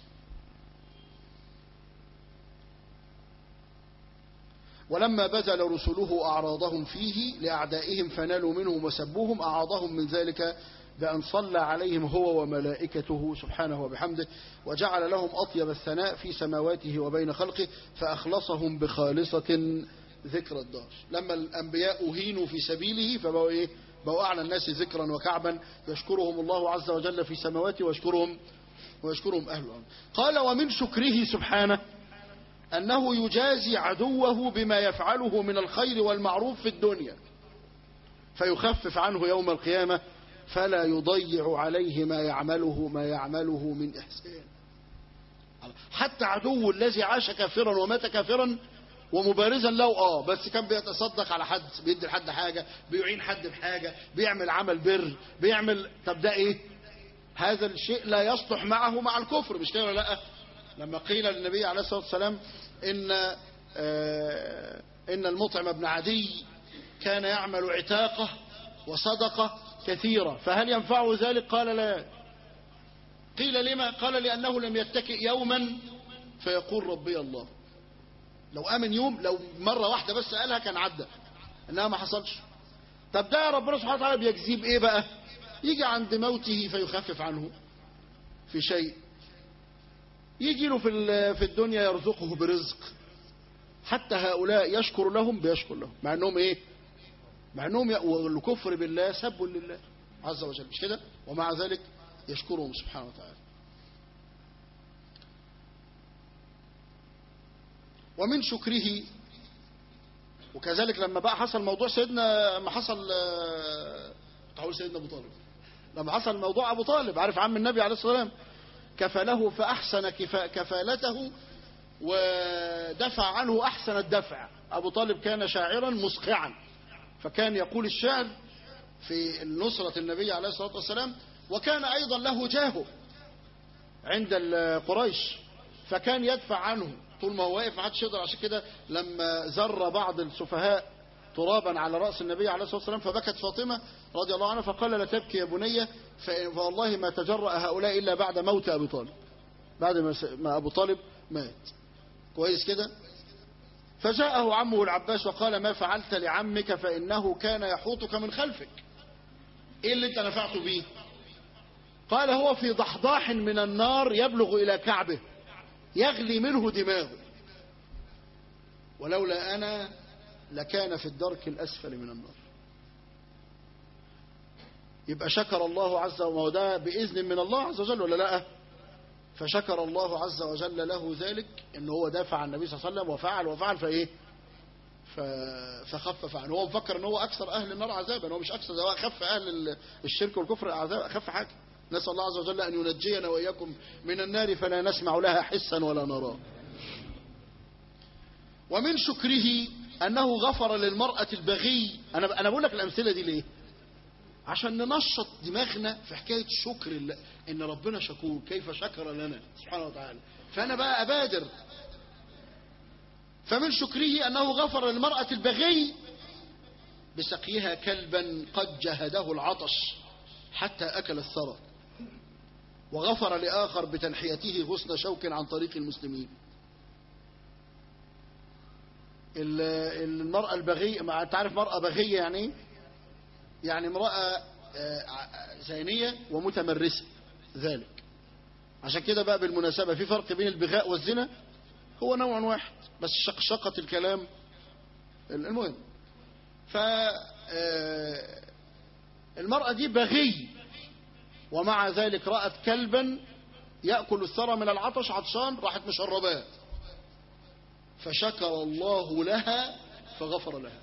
ولما بذل رسله أعراضهم فيه لأعدائهم فنالوا منهم وسبوهم أعاضهم من ذلك بأن صلى عليهم هو وملائكته سبحانه وبحمده وجعل لهم أطيب الثناء في سماواته وبين خلقه فأخلصهم بخالصة ذكر الدار. لما الأنبياء أهينوا في سبيله فبقوا إيه؟ بقوا أعلى الناس ذكرا وكعبا يشكرهم الله عز وجل في سماواته ويشكرهم أهل الأرض. قال ومن شكره سبحانه أنه يجازي عدوه بما يفعله من الخير والمعروف في الدنيا فيخفف عنه يوم القيامة فلا يضيع عليه ما يعمله من إحسان. حتى عدو الذي عاش كافرا ومات كافرا ومبارزا له بس كان بيتصدق على حد، بيدي لحد حاجة، بيعين حد بحاجة، بيعمل عمل بر، بيعمل طب ده ايه؟ هذا الشيء لا يصلح معه مع الكفر، مش كده ولا لا؟ لما قيل للنبي عليه الصلاة والسلام إن المطعم بن عدي كان يعمل عتاقة وصدقة كثيرة فهل ينفعه ذلك؟ قال لا. قيل لما؟ قال لأنه لم يتكئ يوما فيقول ربي الله. لو آمن يوم، لو مرة واحدة بس قالها كان عدى، إنها ما حصلش. طب ده ربنا سبحانه وتعالى بيجزيه بإيه بقى؟ يجي عند موته فيخفف عنه في شيء، يجي له في الدنيا يرزقه برزق. حتى هؤلاء يشكر لهم، بيشكر لهم مع انهم ايه؟ مع انهم الكفر بالله سب لله عز وجل، مش كده؟ ومع ذلك يشكرهم سبحانه وتعالى. ومن شكره وكذلك لما بقى حصل موضوع سيدنا، ما حصل تقول سيدنا ابو طالب، لما حصل موضوع ابو طالب، عارف عم النبي عليه الصلاه والسلام، كفله فأحسن كفالته ودفع عنه أحسن الدفع. أبو طالب كان شاعرا مسقعا، فكان يقول الشعر في نصرة النبي عليه الصلاة والسلام، وكان أيضا له جاهه عند القريش، فكان يدفع عنه طول ما هو واقف، ما حدش يقدر. عشان كده لما زر بعض السفهاء ترابا على رأس النبي عليه الصلاة والسلام فبكت فاطمة رضي الله عنها فقال لا تبكي يا بني فوالله ما تجرأ هؤلاء إلا بعد موت أبي طالب، بعد ما أبو طالب مات. كويس كده؟ فجاءه عمه العباس وقال ما فعلت لعمك فإنه كان يحوطك من خلفك، إيه اللي أنت نفعته به؟ قال هو في ضحضاح من النار يبلغ إلى كعبه يغلي منه دماغه، ولولا أنا لكان في الدرك الأسفل من النار. يبقى شكر الله عز وجل، وده بإذن من الله عز وجل ولا لا؟ فشكر الله عز وجل له ذلك، إنه هو دافع عن النبي صلى الله عليه وسلم وفعل فإيه؟ فخفف عنه. هو مفكر إن هو أكثر أهل النار عذابا، هو مش أكثر، ده هو أخف أهل الشرك والكفر عذاب، أخف حاجة. نسأل الله عز وجل أن ينجينا وإياكم من النار فلا نسمع لها حسا ولا نراه. ومن شكره أنه غفر للمرأة البغي. أنا بقول لك الأمثلة دي ليه؟ عشان ننشط دماغنا في حكاية شكر الله، إن ربنا شكور، كيف شكر لنا سبحانه وتعالى. فأنا بقى أبادر. فمن شكره أنه غفر للمرأة البغي بسقيها كلبا قد جهده العطش حتى أكل الثرى، وغفر لآخر بتنحيته غصن شوك عن طريق المسلمين. المرأة البغية، أنت عارف مرأة بغية يعني ايه؟ يعني امرأة زانية ومتمرسة ذلك. عشان كده بقى بالمناسبة في فرق بين البغاء والزنا، هو نوع واحد بس شقة الكلام. المهم، فالمرأة دي بغي، ومع ذلك رأت كلبا يأكل الثرى من العطش، عطشان، راحت مشرباه، فشكر الله لها فغفر لها.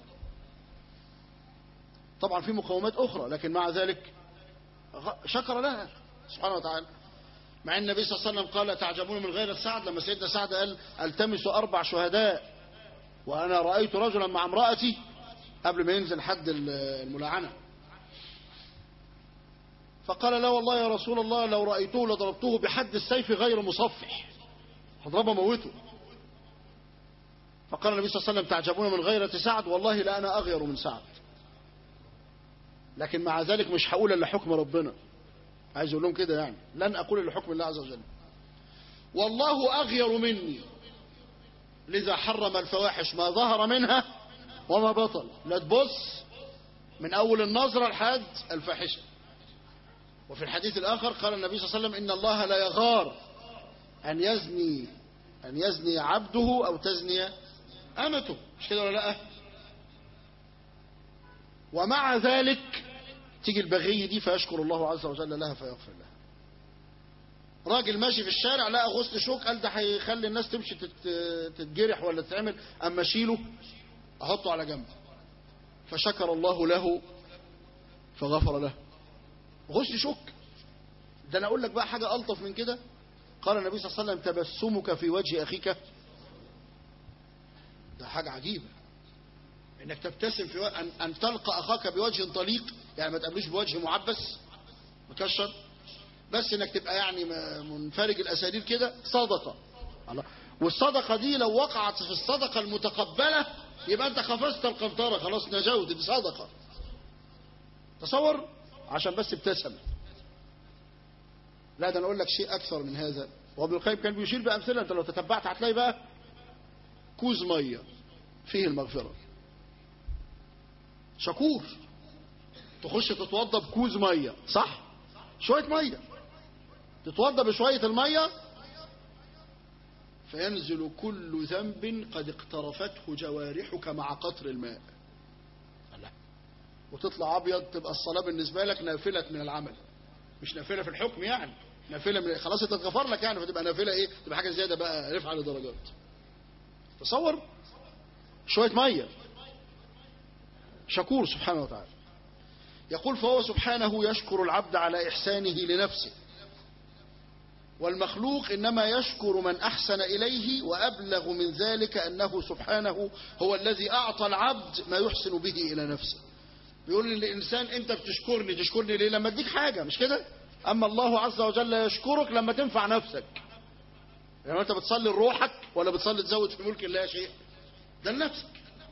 طبعا في مقومات أخرى، لكن مع ذلك شكر لها سبحانه وتعالى. مع أن النبي صلى الله عليه وسلم قال تعجبون من غير سعد، لما سيدنا سعد قال التمس 4 شهداء وأنا رأيت رجلا مع امرأتي، قبل ما ينزل حد الملاعنة، فقال لا والله يا رسول الله لو رأيته لضربته بحد السيف غير مصفح، هضربه موته. فقال النبي صلى الله عليه وسلم تعجبون من غيرة سعد، والله لا أنا أغير من سعد، لكن مع ذلك مش هقول إلا حكم ربنا. عايز أقول لهم كده يعني لن أقول إلا حكم الله عز وجل. والله أغير مني، لذا حرم الفواحش ما ظهر منها وما بطن. لا تبص من أول النظرة لحد الفاحشة. وفي الحديث الآخر قال النبي صلى الله عليه وسلم إن الله لا يغار أن يزني عبده أو تزني أمته، مش كده ولا لا؟ ومع ذلك تيجي البغي دي فيشكر الله عز وجل لها فيغفر لها. راجل ماشي في الشارع لقى غصن شوك، قال ده هيخلي الناس تمشي تتجرح ولا تتعمل، اما اشيله احطه على جنب، فشكر الله له فغفر له. غصن شوك ده. انا اقول لك بقى حاجه الطف من كده. قال النبي صلى الله عليه وسلم تبسمك في وجه اخيك، ده حاجه عجيبه انك تبتسم في ان تلقى اخاك بوجه طليق، يعني ما تقابلوش بوجه معبس مكشر، بس انك تبقى يعني منفرج الاسارير كده، صدقه. والصدقه دي لو وقعت في الصدقه المتقبله يبقى انت خفزت القنطره، خلاص نجوت، دي صدقه. تصور، عشان بس ابتسم. لا ده انا اقول لك شيء اكثر من هذا، وابن القيم كان بيشير بامثله، انت لو تتبعت هتلاقي بقى كوز ميه فيه المغفره. شكور، تخش تتوضى بكوز ميه، صح؟ شويه ميه، تتوضى بشويه الميه فينزل كل ذنب قد اقترفته جوارحك مع قطر الماء. لا. وتطلع ابيض، تبقى الصلاه بالنسبه لك نافله من العمل، مش نافله في الحكم، يعني نافله من خلاص انت اتغفر لك، يعني فتبقى نافله ايه؟ تبقى حاجه زياده بقى، رفعه لدرجات. تصور شويه ميه. شكور سبحانه وتعالى. يقول فهو سبحانه يشكر العبد على إحسانه لنفسه، والمخلوق إنما يشكر من أحسن إليه، وأبلغ من ذلك أنه سبحانه هو الذي أعطى العبد ما يحسن به إلى نفسه. بيقول للإنسان أنت بتشكرني، تشكرني ليه؟ لما أديك حاجة، مش كده؟ أما الله عز وجل يشكرك لما تنفع نفسك، لما أنت بتصلي لروحك ولا بتصلي تزود في ملك الله شيء، ده لنفسك،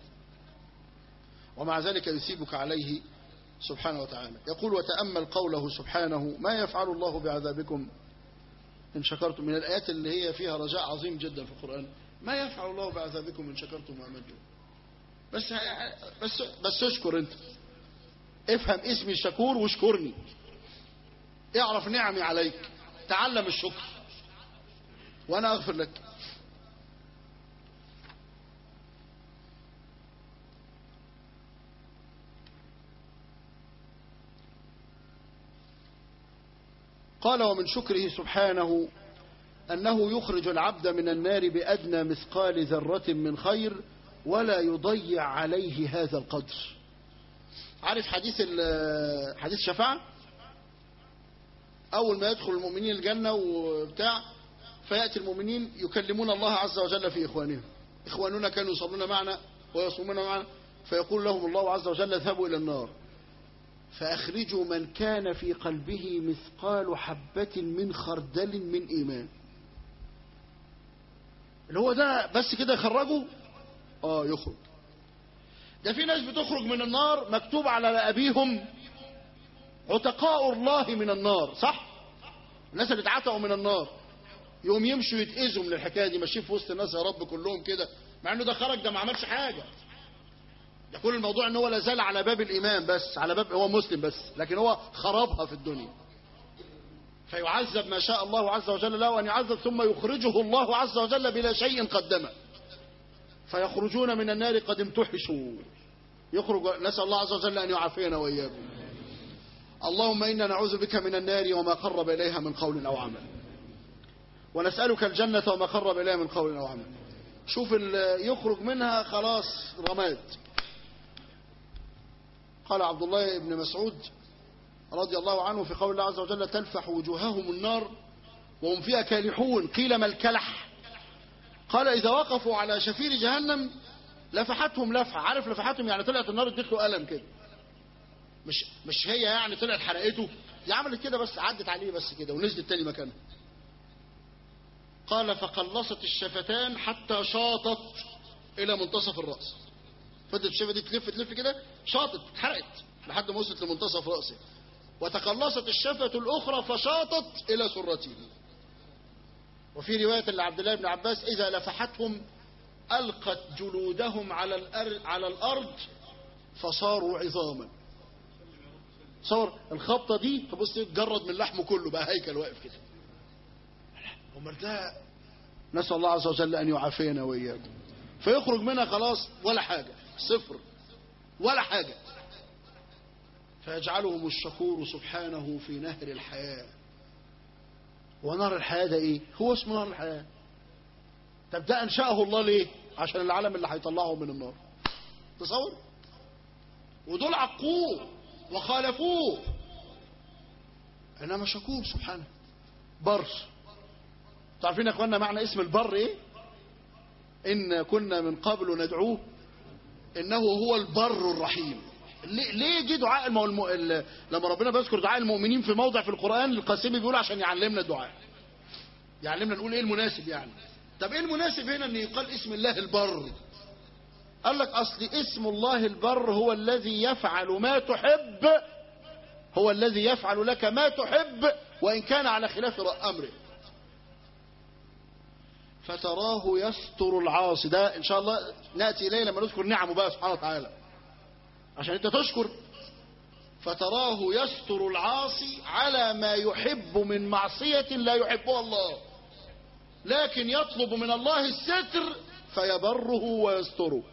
ومع ذلك يثيبك عليه سبحانه وتعالى. يقول وتأمل قوله سبحانه ما يفعل الله بعذابكم إن شكرتم، من الآيات اللي هي فيها رجاء عظيم جدا في القرآن. ما يفعل الله بعذابكم إن شكرتم وآمنتم. بس اشكر أنت، افهم اسمي الشكور واشكرني، اعرف نعمي عليك، تعلم الشكر وأنا أغفر لك. قال ومن شكره سبحانه أنه يخرج العبد من النار بأدنى مثقال ذرة من خير ولا يضيع عليه هذا القدر. عارف حديث الشفاعة؟ أول ما يدخل المؤمنين الجنة وبتاع، فيأتي المؤمنين يكلمون الله عز وجل في إخوانهم. إخواننا كانوا يصلون معنا ويصومون معنا، فيقول لهم الله عز وجل اذهبوا إلى النار فأخرجوا من كان في قلبه مثقال حبة من خردل من إيمان. اللي هو ده بس كده يخرجوا؟ يخرج. ده في ناس بتخرج من النار مكتوب على رقابيهم عتقاء الله من النار، صح؟ الناس اللي اتعتقوا من النار يقوم يمشوا يتأذوا من الحكايه دي، ماشيين في وسط الناس يا رب كلهم كده، مع انه ده خرج، ده ما عملش حاجه. ده كل الموضوع ان هو لا زال على باب الايمان بس، على باب هو مسلم بس، لكن هو خربها في الدنيا. فيعذب ما شاء الله عز وجل له ان يعذب، ثم يخرجه الله عز وجل بلا شيء قدمه، فيخرجون من النار قد امتحشوا. يخرج، نسأل الله عز وجل ان يعافينا واياكم. اللهم انا نعوذ بك من النار وما قرب اليها من قول او عمل، ونسألك الجنة وما قرب اليها من قول او عمل. شوف يخرج منها خلاص رماد. قال عبد الله بن مسعود رضي الله عنه في قول الله عز وجل: تلفح وجوههم النار وهم فيها كالحون، قيل ما الكلح؟ قال: إذا وقفوا على شفير جهنم لفحتهم لفحة. عارف لفحتهم يعني طلعت النار اديت له ألم كده، مش هي يعني طلعت حرقته، دي عملت كده بس، عدت عليه بس كده ونزلت تاني مكانها. قال: فقلصت الشفتان حتى شاطت إلى منتصف الرأس. فضلت الشفة دي تلف كده، شاطت، اتحرقت لحد ما وصلت لمنتصف رأسه. وتقلصت الشفة الأخرى فشاطت إلى سرته. وفي رواية لعبد الله بن عباس: إذا لفحتهم ألقت جلودهم على الأرض فصاروا عظاما. صار الخبطة دي تبص تجرد من لحمه كله، بقى هيكل واقف كده. ومرتاح. نسأل الله عز وجل أن يعافينا وإياكم. فيخرج منها خلاص ولا حاجة، صفر ولا حاجة. فيجعلهم الشكور سبحانه في نهر الحياة. ونهر الحياة ده ايه؟ هو اسمه نهر الحياة. طب ده انشأه الله ليه؟ عشان العالم اللي هيطلعه من النار. تصور؟ ودول عقوه وخالفوه، انما شكور سبحانه. بر. تعرفين يا اخوانا معنى اسم البر ايه؟ ان كنا من قبل ندعوه انه هو البر الرحيم. ليه جه دعاء لما ربنا بيذكر دعاء المؤمنين في موضع في القرآن، القاسمي بيقول عشان يعلمنا الدعاء، يعلمنا نقول ايه المناسب يعني. طب ايه المناسب هنا ان يقال اسم الله البر؟ قال لك اصل اسم الله البر هو الذي يفعل ما تحب، هو الذي يفعل لك ما تحب وان كان على خلاف امره. فتراه يستر العاصي. ده ان شاء الله ناتي اليه لما نذكر نعمه بقى سبحانه وتعالى عشان انت تشكر. فتراه يستر العاصي على ما يحب من معصية لا يحبها الله، لكن يطلب من الله الستر فيبره ويستره.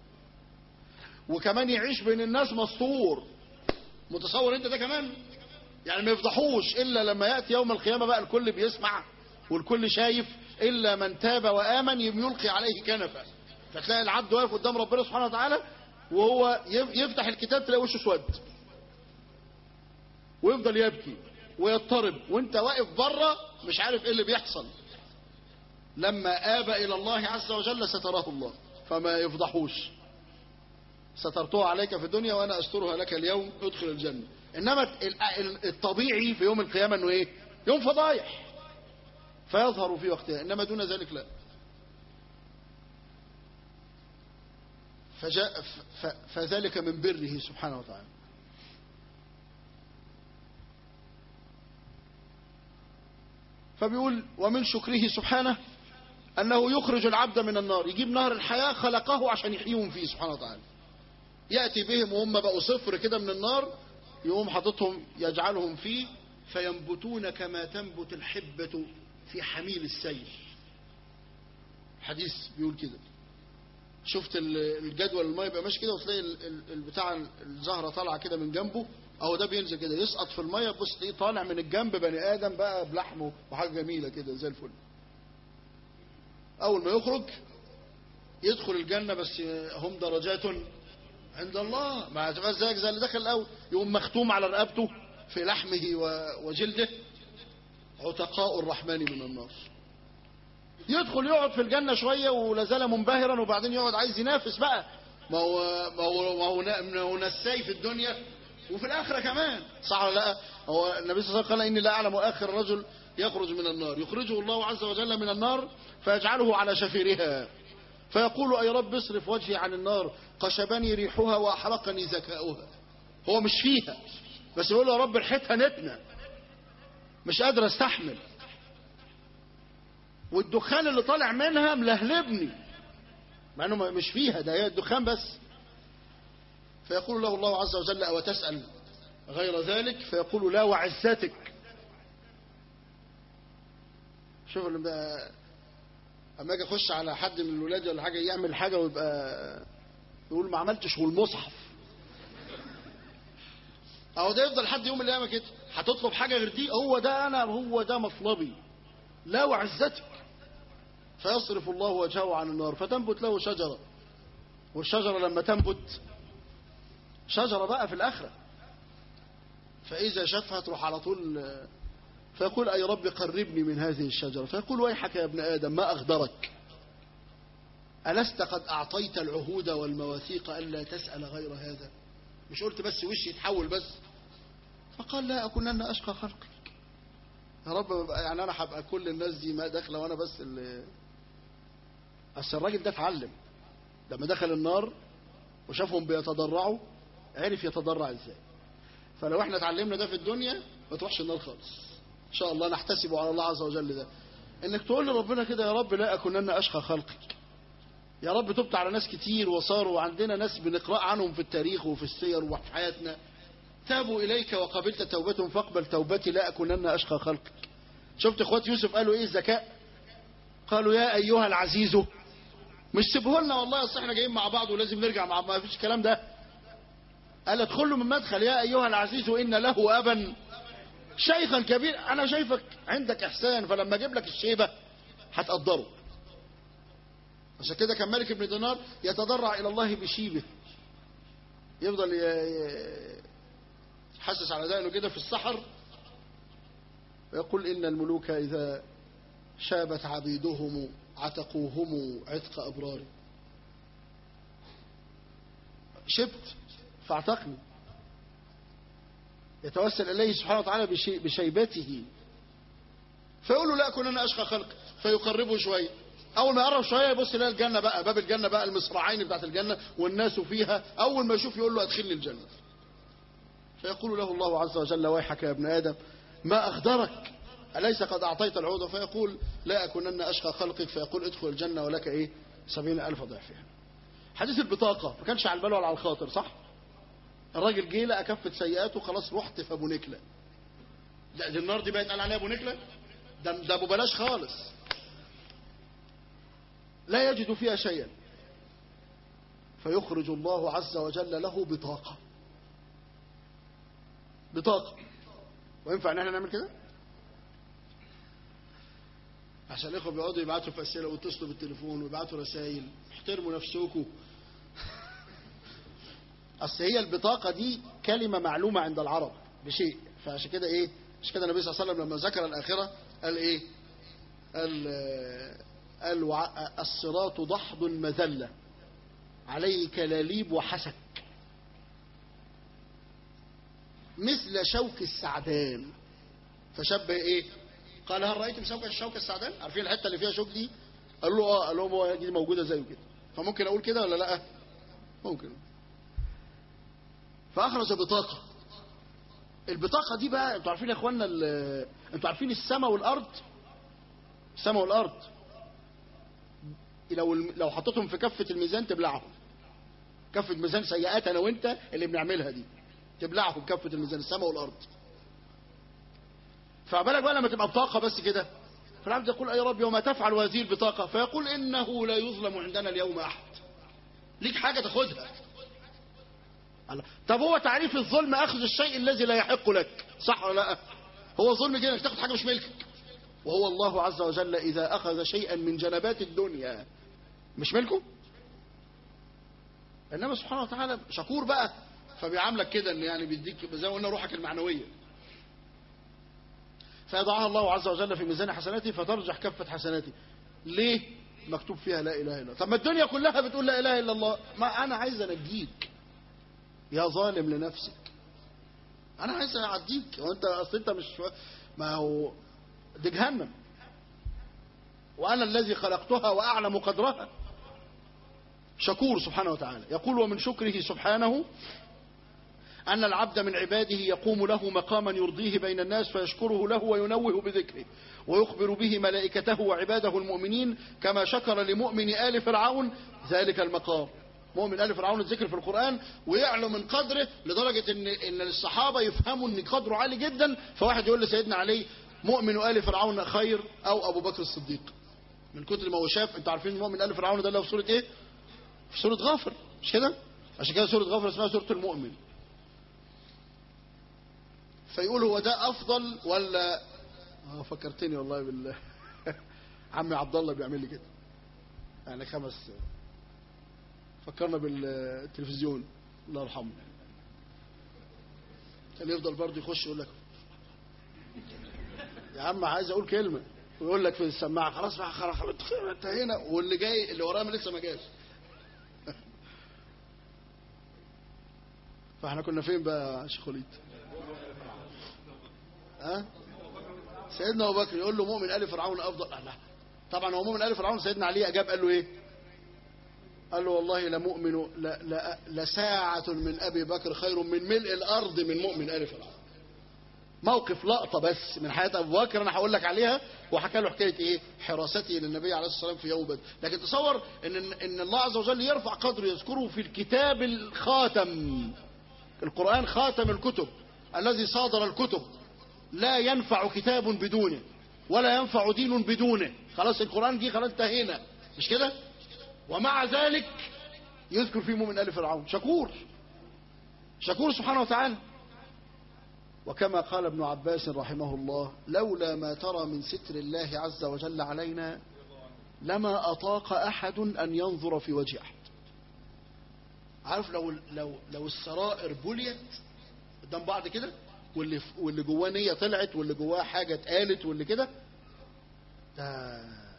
وكمان يعيش بين الناس مستور. متصور انت ده كمان؟ يعني ما يفضحوش الا لما يأتي يوم القيامة بقى الكل بيسمع والكل شايف، الا من تاب وآمن يلقي عليه كنفه. فتلاقي العبد واقف قدام ربنا سبحانه وتعالى وهو يفتح الكتاب تلاقي وشه اسود ويفضل يبكي ويضطرب، وانت واقف بره مش عارف ايه اللي بيحصل. لما آب الى الله عز وجل ستراه الله فما يفضحوش. سترتها عليك في الدنيا وانا استرها لك اليوم ادخل الجنة. انما الطبيعي في يوم القيامة انه ايه؟ يوم فضايح فيظهر في وقتها، انما دون ذلك لا. فذلك من بره سبحانه وتعالى. فبيقول: ومن شكره سبحانه أنه يخرج العبد من النار. يجيب نهر الحياة خلقه عشان يحييهم فيه سبحانه وتعالى. يأتي بهم وهم بقوا صفر كده من النار، يقوم حاططهم يجعلهم فيه فينبتون كما تنبت الحبة في حميل السيل. الحديث بيقول كده. شفت الجدول الماء يبقى ماشي كده وتلاقي البتاع الزهرة طالعة كده من جنبه، اهو ده بينزل كده يسقط في المية، بص تلاقيه طالع من الجنب بني ادم بقى بلحمه وحاجة جميلة كده زي الفل. اول ما يخرج يدخل الجنة، بس هم درجات عند الله، ما هتبقى زيك زي اللي دخل الاول. يقوم مختوم على رقبته في لحمه وجلده عتقاء الرحمن من النار. يدخل يقعد في الجنة شوية ولازال منبهرا، وبعدين يقعد عايز ينافس بقى. ما هو نساي في الدنيا وفي الآخرة كمان، صح ولا لا؟ هو النبي صلى الله عليه وسلم قال: إني لا أعلم آخر رجل يخرج من النار يخرجه الله عز وجل من النار فيجعله على شفيرها فيقول أي رب اصرف وجهي عن النار قشبني ريحها وأحرقني ذكاؤها. هو مش فيها، بس يقول له يا رب ريحتها نتنة، مش قادر استحمل، والدخان اللي طالع منها ملهلبني، مع انه مش فيها، ده هي الدخان بس. فيقول له الله عز وجل أو تسأل غير ذلك؟ فيقول لا وعزتك. شوف لما اما اجي اخش على حد من الولاد ولا حاجه يعمل حاجه ويبقى يقول ما عملتش والمصحف، اهو ده يفضل لحد يوم القيامه كده. هتطلب حاجه غير دي؟ هو ده انا، هو ده مطلبي، لا وعزتك. فيصرف الله وجهه عن النار فتنبت له شجره، والشجره لما تنبت شجره بقى في الاخره، فاذا شافها تروح على طول. فيقول أي رب قربني من هذه الشجرة. فيقول ويحك يا ابن آدم ما أغدرك، ألست قد أعطيت العهود والمواثيق ألا تسأل غير هذا؟ مش قلت بس وشي يتحول بس؟ فقال لا أكونن أشقى خلقك. يا رب يعني أنا هبقى كل الناس دي ما داخله وأنا بس اللي. أصل الراجل ده اتعلم لما دخل النار وشافهم بيتضرعوا، عرف يتضرع ازاي. فلو احنا اتعلمنا ده في الدنيا ما تروحش النار خالص ان شاء الله. نحتسب على الله عز وجل ده، انك تقول لربنا كده يا رب لا اكونن اشقى خلقك. يا رب تبت على ناس كتير وصاروا عندنا ناس بنقرأ عنهم في التاريخ وفي السير وفي حياتنا تابوا اليك وقبلت توبتهم فاقبل توبتي لا اكونن اشقى خلقك. شفت اخوات يوسف قالوا ايه الذكاء؟ قالوا يا ايها العزيز، مش سيبه لنا والله اصل احنا جايين مع بعض ولازم نرجع مع بعض، ما فيش الكلام ده. قال ادخلوا من مدخل يا ايها العزيز ان له ابا شيخا كبير. انا شايفك عندك احسان، فلما اجيب لك الشيبه هتقدره. عشان كده كان مالك بن دينار يتضرع الى الله بشيبه، يفضل يحسس على ذلك كده في السحر، ويقول ان الملوك اذا شابت عبيدهم عتقوهم عتق ابرار. شبت فاعتقني. يتوسل إليه سبحانه وتعالى بشيبته، فيقول له لا أكون أنا أشقى خلق، فيقربه شوية. أول ما يقرب شوية يبص يلاقي الجنة بقى، باب الجنة بقى، المصراعين بتاعت الجنة والناس فيها. أول ما يشوف يقول له أدخلني الجنة. فيقول له الله عز وجل ويحك يا ابن آدم ما أخدرك، أليس قد أعطيت العوض؟ فيقول لا أكونن أشقى خلقك. فيقول ادخل الجنة ولك إيه 70,000 ضعفها. حديث البطاقة ما كانش على البال ولا على الخاطر، صح؟ الراجل جه لقى كفة سيئاته، خلاص رحت في ابو نكله. ده النار دي بقت قال عليها ابو نكله، ده ابو بلاش خالص، لا يجد فيها شيئا. فيخرج الله عز وجل له بطاقه. بطاقه. وينفع ان احنا نعمل كده؟ عشان الاخوه بيقعدوا يبعتوا في اسئله ويتصلوا بالتليفون ويبعتوا رسائل، احترموا نفسكم. أصل هي البطاقة دي كلمة معلومة عند العرب بشيء، فعشان كده إيه؟ عشان كده النبي صلى الله عليه وسلم لما ذكر الآخرة قال إيه؟ قال الصراط ضحض مذلة عليه كلاليب وحسك مثل شوك السعدان. فشبه إيه؟ قال هل رأيتم شوك السعدان؟ عارفين الحتة اللي فيها شوك دي؟ قال له قال لهم هو دي موجودة زيه كده. فممكن أقول كده ولا لأ؟ ممكن. فأخرج بطاقة. البطاقة دي بقى انتوا عارفين يا اخوانا، انتوا عارفين السماء والأرض، السماء والأرض لو حطيتهم في كفة الميزان تبلعهم. كفة ميزان سيئات أنا وأنت اللي بنعملها دي تبلعهم كفة الميزان، السماء والأرض. فبالك بقى لما تبقى بطاقة بس كده. فالعبد يقول أي ربي وما تفعل هذه البطاقة؟ فيقول إنه لا يظلم عندنا اليوم أحد. ليك حاجة تاخدها. طب هو تعريف الظلم أخذ الشيء الذي لا يحق لك، صح ولا لا؟ هو ظلم كده انك تاخد حاجة مش ملكك. وهو الله عز وجل إذا أخذ شيئا من جنبات الدنيا مش ملكه. إنما سبحانه وتعالى شكور بقى، فبيعاملك كده ان يعني بيديك زي ما قلنا روحك المعنوية. فيضعها الله عز وجل في ميزان حسناتي فترجح كفة حسناتي. ليه؟ مكتوب فيها لا إله إلا الله. طب ما الدنيا كلها بتقول لا إله إلا الله، ما أنا عايز أنجيك يا ظالم لنفسك. أنا عايز أعديك، وأنت أصل أنت مش، ما هو دي جهنم وأنا الذي خلقتها وأعلم قدرها. شكور سبحانه وتعالى. يقول ومن شكره سبحانه أن العبد من عباده يقوم له مقاما يرضيه بين الناس فيشكره له وينوه بذكره ويخبر به ملائكته وعباده المؤمنين كما شكر لمؤمن آل فرعون ذلك المقام. مؤمن آل فرعون الذكر في القرآن ويعلو من قدره لدرجة إن الصحابة يفهموا إن قدره عالي جدا، فواحد يقول لسيدنا علي مؤمن آل فرعون خير أو أبو بكر الصديق، من كتر ما هو شاف. أنتوا عارفين مؤمن آل فرعون ده اللي في سورة إيه؟ في سورة غافر، مش كده؟ عشان كده سورة غافر اسمها سورة المؤمن. فيقول هو ده أفضل ولا فكرتني والله بالله عمي عبد الله بيعمل لي كده يعني فكرنا بالتلفزيون الله يرحمه، كان يفضل برضه يخش يقول لك يا عم عايز اقول كلمه ويقول لك في السماعه خلاص بقى خلاص انتهينا، واللي جاي اللي وراه لسه ما جاش. فاحنا كنا فين بقى يا شيخ وليد؟ سيدنا ابو بكر يقول له مؤمن آل فرعون افضل. لا طبعا هو مؤمن آل فرعون. سيدنا علي اجاب قال له ايه؟ قال له والله لمؤمن لساعة من ابي بكر خير من ملء الارض من مؤمن آل فرعون. موقف لقطه بس من حياه ابو بكر انا هقول لك عليها، وحكى له حكايه ايه؟ حراسته للنبي عليه الصلاه والسلام في يوم بدر. لكن تصور ان الله عز وجل يرفع قدره يذكره في الكتاب الخاتم. القرآن خاتم الكتب الذي صادر الكتب، لا ينفع كتاب بدونه ولا ينفع دين بدونه. خلاص القرآن دي خلاص انتهينا، مش كده؟ ومع ذلك يذكر فيه مؤمن آل فرعون. شكور سبحانه وتعالى. وكما قال ابن عباس رحمه الله لولا ما ترى من ستر الله عز وجل علينا لما أطاق أحد أن ينظر في وجه أحد. عارف لو السرائر بليت قدام بعض كده واللي جواه نية طلعت واللي جواه حاجة اتقالت واللي كده، ده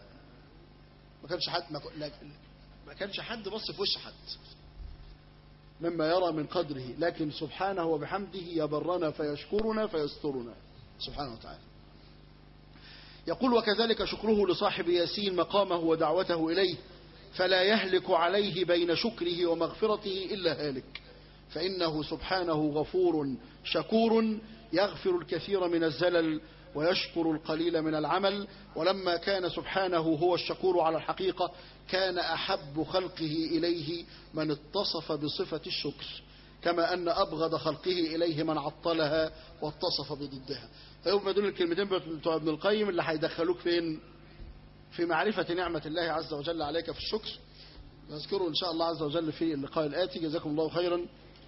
ما كانش حد بص في وش حد مما يرى من قدره. لكن سبحانه وبحمده يبرنا فيشكرنا فيسترنا سبحانه وتعالى. يقول وكذلك شكره لصاحب ياسين مقامه ودعوته إليه فلا يهلك عليه بين شكره ومغفرته إلا هالك، فإنه سبحانه غفور شكور يغفر الكثير من الزلل ويشكر القليل من العمل. ولما كان سبحانه هو الشكور على الحقيقة كان أحب خلقه إليه من اتصف بصفة الشكر، كما أن أبغض خلقه إليه من عطلها واتصف بضدها. فيبقى دول الكلمتين بتوع ابن القيم اللي هيدخلوك فين؟ في معرفة نعمة الله عز وجل عليك في الشكر. نذكره إن شاء الله عز وجل في اللقاء الآتي. جزاكم الله خيرا،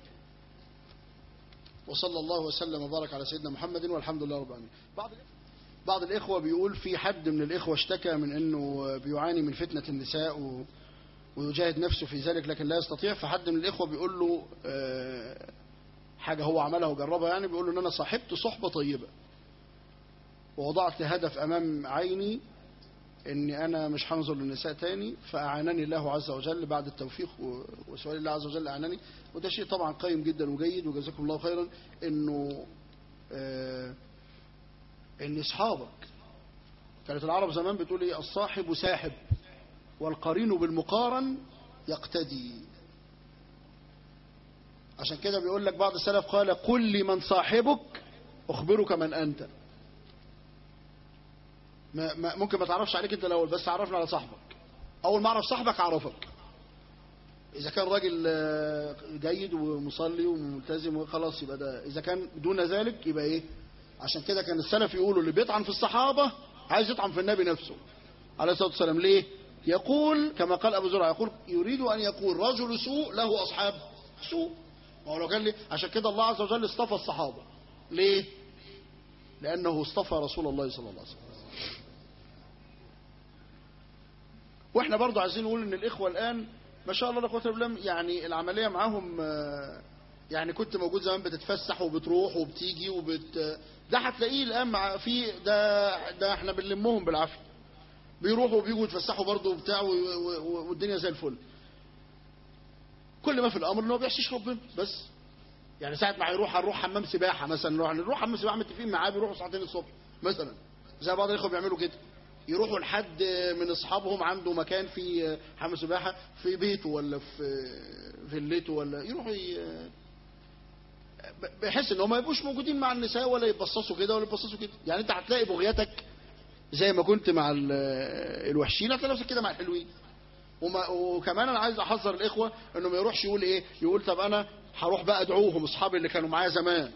وصلى الله وسلم وبارك على سيدنا محمد والحمد لله رب العالمين. بعض الإخوة بيقول في حد من الإخوة اشتكى من أنه بيعاني من فتنة النساء ويجاهد نفسه في ذلك لكن لا يستطيع. فحد من الإخوة بيقول له حاجة هو عملها وجربها، يعني بيقول له أن أنا صاحبت صحبة طيبة ووضعت هدف أمام عيني أني أنا مش هنظر للنساء تاني، فأعانني الله عز وجل بعد التوفيق وسؤال الله عز وجل أعانني. وده شيء طبعا قيم جدا وجيد وجزاكم الله خيرا. أنه ان اصحابك، كانت العرب زمان بتقول ايه؟ الصاحب ساحب والقرين بالمقارن يقتدي. عشان كده بيقول لك بعض السلف قال قل لمن صاحبك اخبرك من انت. ممكن ما تعرفش عليك انت الاول، بس عرفنا على صاحبك. اول ما اعرف صاحبك اعرفك. اذا كان راجل جيد ومصلي وملتزم وخلاص يبقى ده، اذا كان دون ذلك يبقى ايه؟ عشان كده كان السلف يقولوا اللي بيطعن في الصحابة عايز يطعن في النبي نفسه عليه الصلاة والسلام. ليه؟ يقول كما قال أبو زرع يقول يريد أن يقول رجل سوء له أصحاب سوء. ما لو قال لي عشان كده الله عز وجل اصطفى الصحابة. ليه؟ لأنه اصطفى رسول الله صلى الله عليه وسلم. واحنا برضو عايزين نقول ان الإخوة الآن ما شاء الله لا قوة الا بالله، يعني العملية معاهم يعني كنت موجود زمان بتتفسح وبتروح وبتيجي ده هتلاقيه الآن في ده احنا بنلمهم بالعافية، بيروحوا وبيجوا يتفسحوا برضه وبتاع والدنيا زي الفل. كل ما في الأمر انه ما بيحشيش ربنا بس. يعني ساعة ما هنروح حمام سباحة مثلا، نروح حمام سباحة متفقين معاه بيروحوا ساعتين الصبح مثلا، زي بعض الإخوة بيعملوا كده. يروحوا لحد من اصحابهم عنده مكان في حمام سباحه في بيته ولا في فيلته، ولا يروحوا بحيث ان هم ما يبقوش موجودين مع النساء ولا يبصصوا كده ولا يبصصوا كده. يعني انت هتلاقي بغيتك زي ما كنت مع الوحشين هتلاقي نفسك كده مع الحلوين. وكمان انا عايز احذر الاخوه انه ما يروحش يقول ايه، يقول طب انا هروح بقى ادعوهم اصحابي اللي كانوا معايا زمان،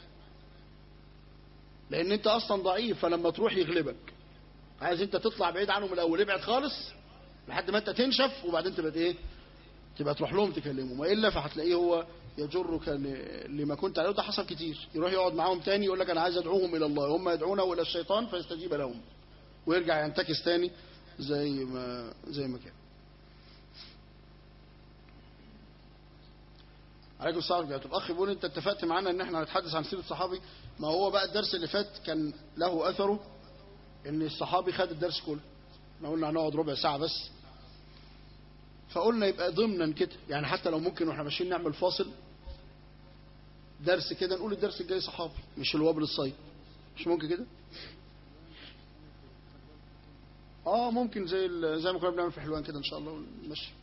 لان انت اصلا ضعيف، فلما تروح يغلبك. عايز انت تطلع بعيد عنهم من الاول، ابعد خالص لحد ما انت تنشف، وبعدين تبقى ايه، تبقى تروح لهم تكلمهم. والا فهتلاقيه هو يجرك لما كنت عليه. ده حصل كتير، يروح يقعد معاهم تاني يقول لك انا عايز ادعوهم الى الله، هم يدعونه الى الشيطان فيستجيب لهم، ويرجع ينتكس تاني زي ما كان. عليكم السلام عليكم. الاخ بيقول انت اتفقت معانا ان احنا هنتحدث عن سيره الصحابي. ما هو بقى الدرس اللي فات كان له اثره ان الصحابي خد الدرس كله. احنا قلنا هنقعد ربع ساعه بس، فقلنا يبقى ضمنا كده، يعني حتى لو ممكن واحنا ماشيين نعمل فاصل درس كده، نقول الدرس الجاي صحابي مش الوابل الصيد. مش ممكن كده؟ ممكن زي ما كنا بنعمل في حلوان كده ان شاء الله نمشي.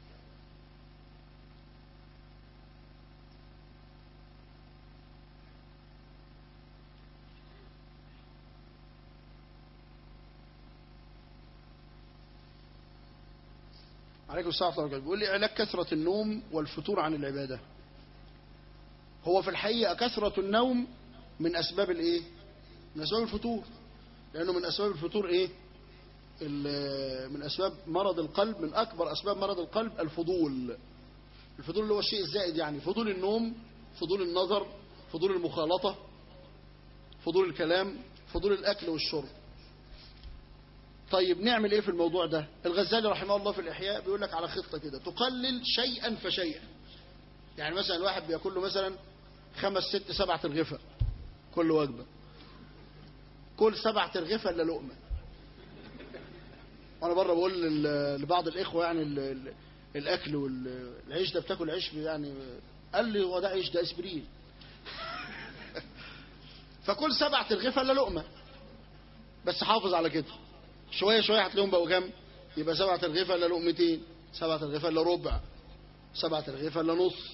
عليكم السلام ورحمة الله وبركاته. بيقول لي علاج كثرة النوم والفتور عن العبادة. هو في الحقيقة كثرة النوم من أسباب الإيه؟ من أسباب الفتور، لأنه من أسباب الفتور إيه؟ من أسباب مرض القلب، من أكبر أسباب مرض القلب الفضول. الفضول اللي هو الشيء الزائد، يعني فضول النوم، فضول النظر، فضول المخالطة، فضول الكلام، فضول الأكل والشرب. طيب نعمل ايه في الموضوع ده؟ الغزالي رحمه الله في الإحياء بيقول لك على خطة كده، تقلل شيئا فشيئا. يعني مثلا الواحد بياكل له مثلا 5 6 7 ترغفة كل وجبة، كل 7 ترغفة الا لقمة. وانا بره بقول لبعض الاخوة يعني الاكل والعيش ده بتاكل عيش يعني، قال لي هو ده عيش؟ ده اسبرين. فكل 7 ترغفة الا لقمة، بس حافظ على كده. شوية شوية هتلاقيهم بقوا كام؟ يبقى 7 ترغفة الا لقمتين، 7 ترغفة الا ربع، 7 ترغفة الا نص،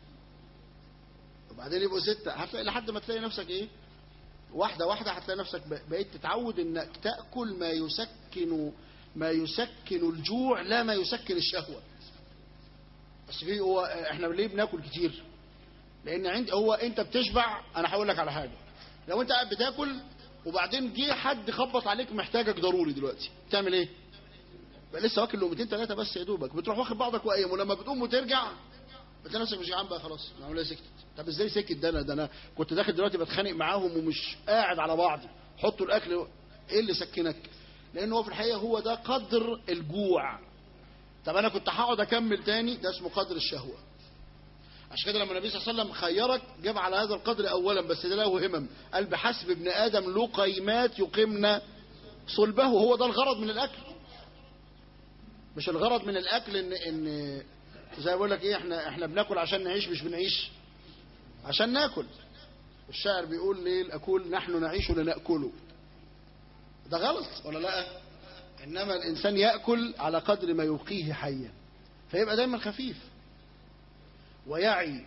وبعدين يبقوا 6. هتلاقي لحد ما تلاقي نفسك ايه، واحدة واحدة هتلاقي نفسك بقيت تتعود انك تأكل ما يسكن الجوع، لا ما يسكن الشهوة. بس في هو احنا ليه بناكل كتير؟ لان عندي هو انت بتشبع. انا هقول لك على حاجة، لو انت قاعد بتاكل وبعدين جه حد خبط عليك محتاجك ضروري دلوقتي، تعمل ايه؟ بقى لسه واكل لقمتين 3 بس يا دوبك، بتروح واخد بعضك وقايم، ولما بتقوم وترجع بتلاقي نفسك مش جعان بقى خلاص، العمليه سكتت. طب ازاي سكت؟ ده انا كنت داخل دلوقتي بتخانق معاهم ومش قاعد على بعضي، حطوا الاكل. ايه اللي سكنك؟ لان هو في الحقيقه هو ده قدر الجوع. طب انا كنت هقعد اكمل تاني، ده اسمه قدر الشهوه. عشان كده لما النبي صلى الله عليه وسلم خيرك جاب على هذا القدر اولا، بس ده له همم، قال بحسب ابن ادم لقيمات يقمن صلبه. هو ده الغرض من الاكل، مش الغرض من الاكل ان زي بقول لك ايه، احنا بناكل عشان نعيش، مش بنعيش عشان ناكل. الشاعر بيقول ليه الاكل نحن نعيش لناكله. ده غلط ولا لا؟ انما الانسان ياكل على قدر ما يبقيه حيا، فيبقى دايما خفيف ويعي.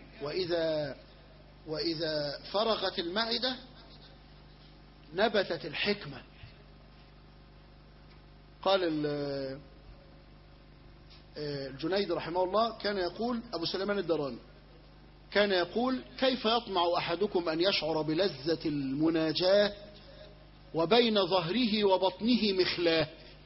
واذا فرغت المعده نبتت الحكمه. قال الجنيد رحمه الله كان يقول، أبو سليمان الدراني كان يقول: كيف يطمع أحدكم أن يشعر بلذة المناجاة وبين ظهره وبطنه مخلاه؟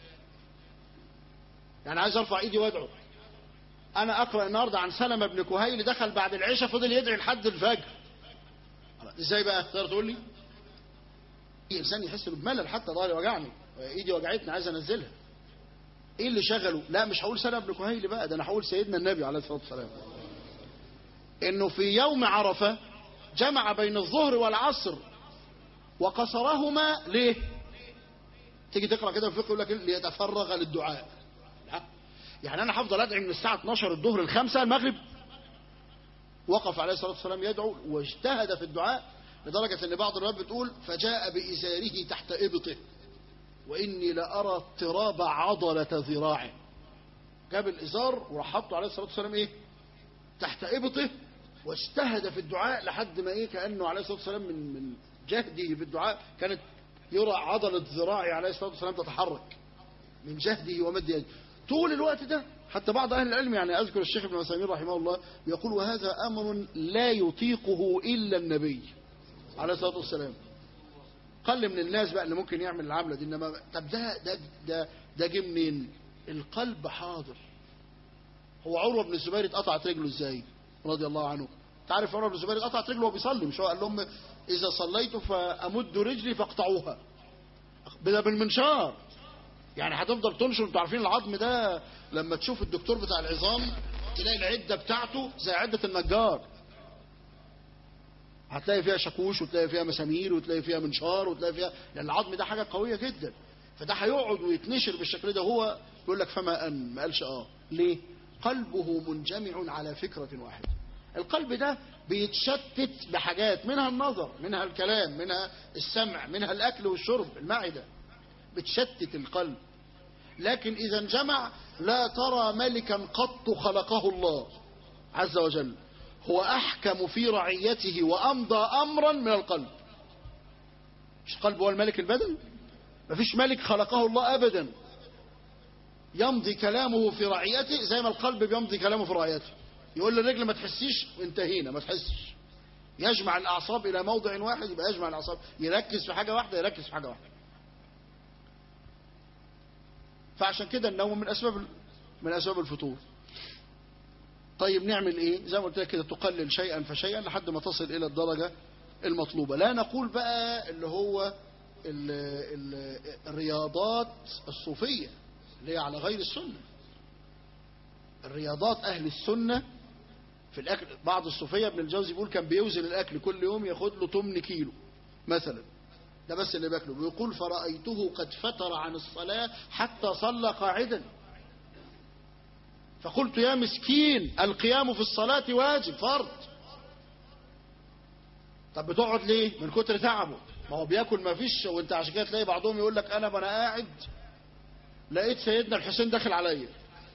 يعني عايز أرفع إيدي وأدعو. أنا أقرأ النهاردة عن سلمة بن كهيل دخل بعد العشاء فضل يدعي لحد الفجر. إزاي بقى؟ تقدر تقول لي؟ إنسان يحس بملل، حتى ظهري وجعني، إيدي وجعتني عايز أنزلها. ايه اللي شغله؟ لا مش هقول سلمة بن كهيل بقى، ده انا هقول سيدنا النبي عليه الصلاة والسلام، انه في يوم عرفة جمع بين الظهر والعصر وقصرهما. ليه؟ تيجي تقرأ كده في الفقه يقول لك ليتفرغ للدعاء. لا، يعني انا هفضل ادعي من الساعة 12 الظهر ل5 المغرب؟ وقف عليه الصلاة والسلام يدعو واجتهد في الدعاء، لدرجة ان بعض الروايات بتقول فجاء بإزاره تحت إبطه. وإني لأرى اضطراب عضلة ذراعه. جاب الإزار وراح حطه عليه الصلاة والسلام إيه تحت إبطه، واجتهد في الدعاء لحد ما إيه كأنه عليه الصلاة والسلام من جهده في الدعاء كانت يرى عضلة ذراعه عليه الصلاة والسلام تتحرك من جهده ومد يده طول الوقت ده. حتى بعض أهل العلم يعني أذكر الشيخ ابن عثيمين رحمه الله يقول وهذا أمر لا يطيقه إلا النبي عليه الصلاة والسلام. قل من الناس بقى اللي ممكن يعمل العملة دي. إنما طب ده جه منين؟ القلب حاضر. هو عروة بن الزبير اتقطعت رجله ازاي رضي الله عنه؟ تعرف عروة بن الزبير اتقطعت رجله وهو بيصلي، مش هو قال لهم إذا صليت فأمد رجلي فاقطعوها؟ ده بالمنشار. يعني هتفضل تنشر. انتوا عارفين العظم ده لما تشوف الدكتور بتاع العظام تلاقي العدة بتاعته زي عدة النجار، هتلاقي فيها شاكوش وتلاقي فيها مسامير وتلاقي فيها منشار وتلاقي فيها، لأن العظم ده حاجة قوية جدا. فده هيقعد ويتنشر بالشكل ده. هو يقول لك فما ما قالش ليه؟ قلبه منجمع على فكرة واحدة. القلب ده بيتشتت بحاجات، منها النظر، منها الكلام، منها السمع، منها الأكل والشرب، المعدة بتشتت القلب. لكن إذا انجمع لا ترى ملكا قط خلقه الله عز وجل هو أحكم في رعيته وأمضى أمرا من القلب. مش القلب هو الملك البدن؟ مفيش ملك خلقه الله أبدا يمضي كلامه في رعيته زي ما القلب بيمضي كلامه في رعيته. يقول للرجل ما تحسيش، انتهينا، ما تحسش. يجمع الأعصاب إلى موضع واحد، يبقى يجمع الأعصاب، يركز في حاجة واحدة، يركز في حاجة واحدة. فعشان كده النوم من أسباب الفتور. طيب نعمل إيه؟ زي ما قلت لك كده، تقلل شيئا فشيئا لحد ما تصل إلى الدرجة المطلوبة. لا نقول بقى اللي هو الرياضات الصوفية اللي هي على غير السنة. الرياضات أهل السنة في الأكل، بعض الصوفية ابن الجوزي بيقول كان بيوزن الأكل كل يوم ياخد له 8 كيلو مثلا، ده بس اللي باكله. بيقول فرأيته قد فتر عن الصلاة حتى صلى قاعدا، فقلت يا مسكين القيام في الصلاة واجب فرض. طب بتقعد ليه؟ من كتر تعبه. ما هو بياكل ما فيش. وانت عشان كده تلاقي بعضهم يقول لك انا وانا قاعد لقيت سيدنا الحسين داخل عليا.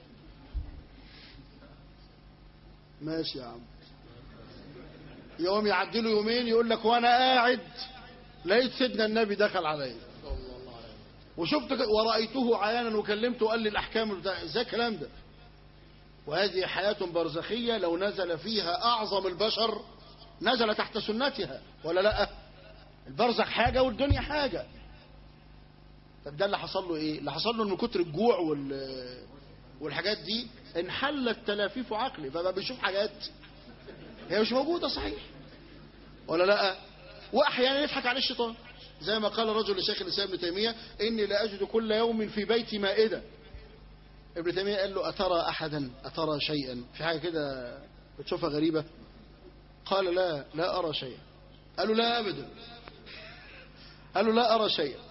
ماشي يا عم. يوم يعدي له يومين يقول لك وانا قاعد لقيت سيدنا النبي دخل عليا وشفت ورأيته عيانا وكلمته وقال لي الأحكام بتاع ازاي الكلام ده. وهذه حياة برزخية لو نزل فيها أعظم البشر نزل تحت سنتها ولا لا؟ البرزخ حاجة والدنيا حاجة. طب ده اللي حصل له ايه؟ اللي حصل له من كتر الجوع والحاجات دي انحلت تلافيف عقلي، فبقى بيشوف حاجات هي مش موجودة صحيح ولا لا؟ واحيانا يضحك عليه الشيطان زي ما قال رجل لشيخ الإسلام ابن تيمية إني لا أجد كل يوم في بيتي مائدة. ابن تيمية قال له أترى أحدا، أترى شيئا، في حاجة كده بتشوفها غريبة؟ قال لا أرى شيئا. قال له لا أبدا. قال له لا أرى شيئا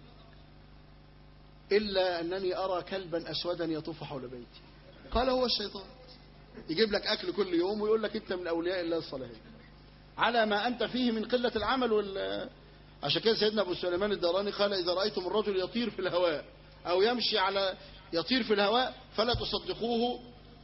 إلا أنني أرى كلبا أسودا يطوف حول بيتي. قال هو الشيطان يجيب لك أكل كل يوم ويقول لك أنت من أولياء الله الصالحين على ما أنت فيه من قلة العمل عشان كده سيدنا أبو سليمان الداراني قال إذا رأيتم الرجل يطير في الهواء أو يمشي يطير في الهواء فلا تصدقوه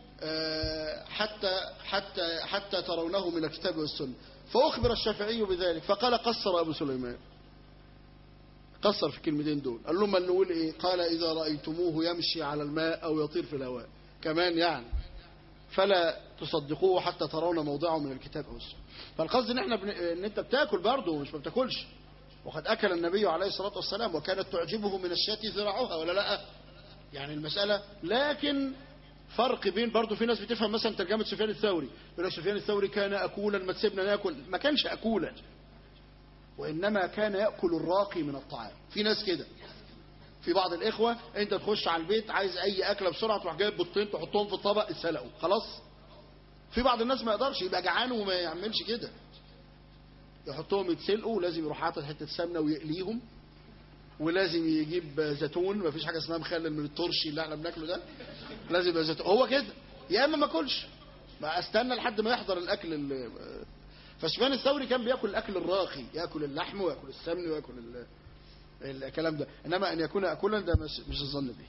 حتى ترونه من الكتاب والسنة. فأخبر الشافعي بذلك فقال قصر أبو سليمان، قصر في الكلمتين دول. قال لهم أن نقول إيه؟ قال إذا رأيتموه يمشي على الماء أو يطير في الهواء كمان يعني فلا تصدقوه حتى ترون موضعه من الكتاب أو السنة. فالقصد إن إن أنت بتاكل برضه مش ما بتاكلش. وقد أكل النبي عليه الصلاة والسلام وكانت تعجبه من الشاة ذراعها ولا لا؟ يعني المسألة لكن فرق بين برضه في ناس بتفهم مثلا ترجمة سفيان الثوري يقول لك سفيان الثوري كان أكولا ما تسيبنا ناكل. ما كانش أكولا وإنما كان يأكل الراقي من الطعام. في ناس كده، في بعض الإخوة أنت تخش على البيت عايز أي أكلة بسرعة تروح جايب بيضتين تحطهم في الطبق اتسلقوا خلاص. في بعض الناس ما يقدرش يبقى جعان وما يعملش كده، يحطهم يتسلقوا ولازم يروح حاطط حتة سمنة ويقليهم ولازم يجيب زيتون. ما فيش حاجة اسمها مخلل من الترشي اللي احنا بناكله ده، لازم يبقى زيتون. هو كده يا اما ما اكلش ما استنى لحد ما يحضر الاكل فسفيان الثوري كان بياكل الاكل الراقي، ياكل اللحم وياكل السمن وياكل الكلام ده، إنما أن يكون أكلا ده مش الظن به.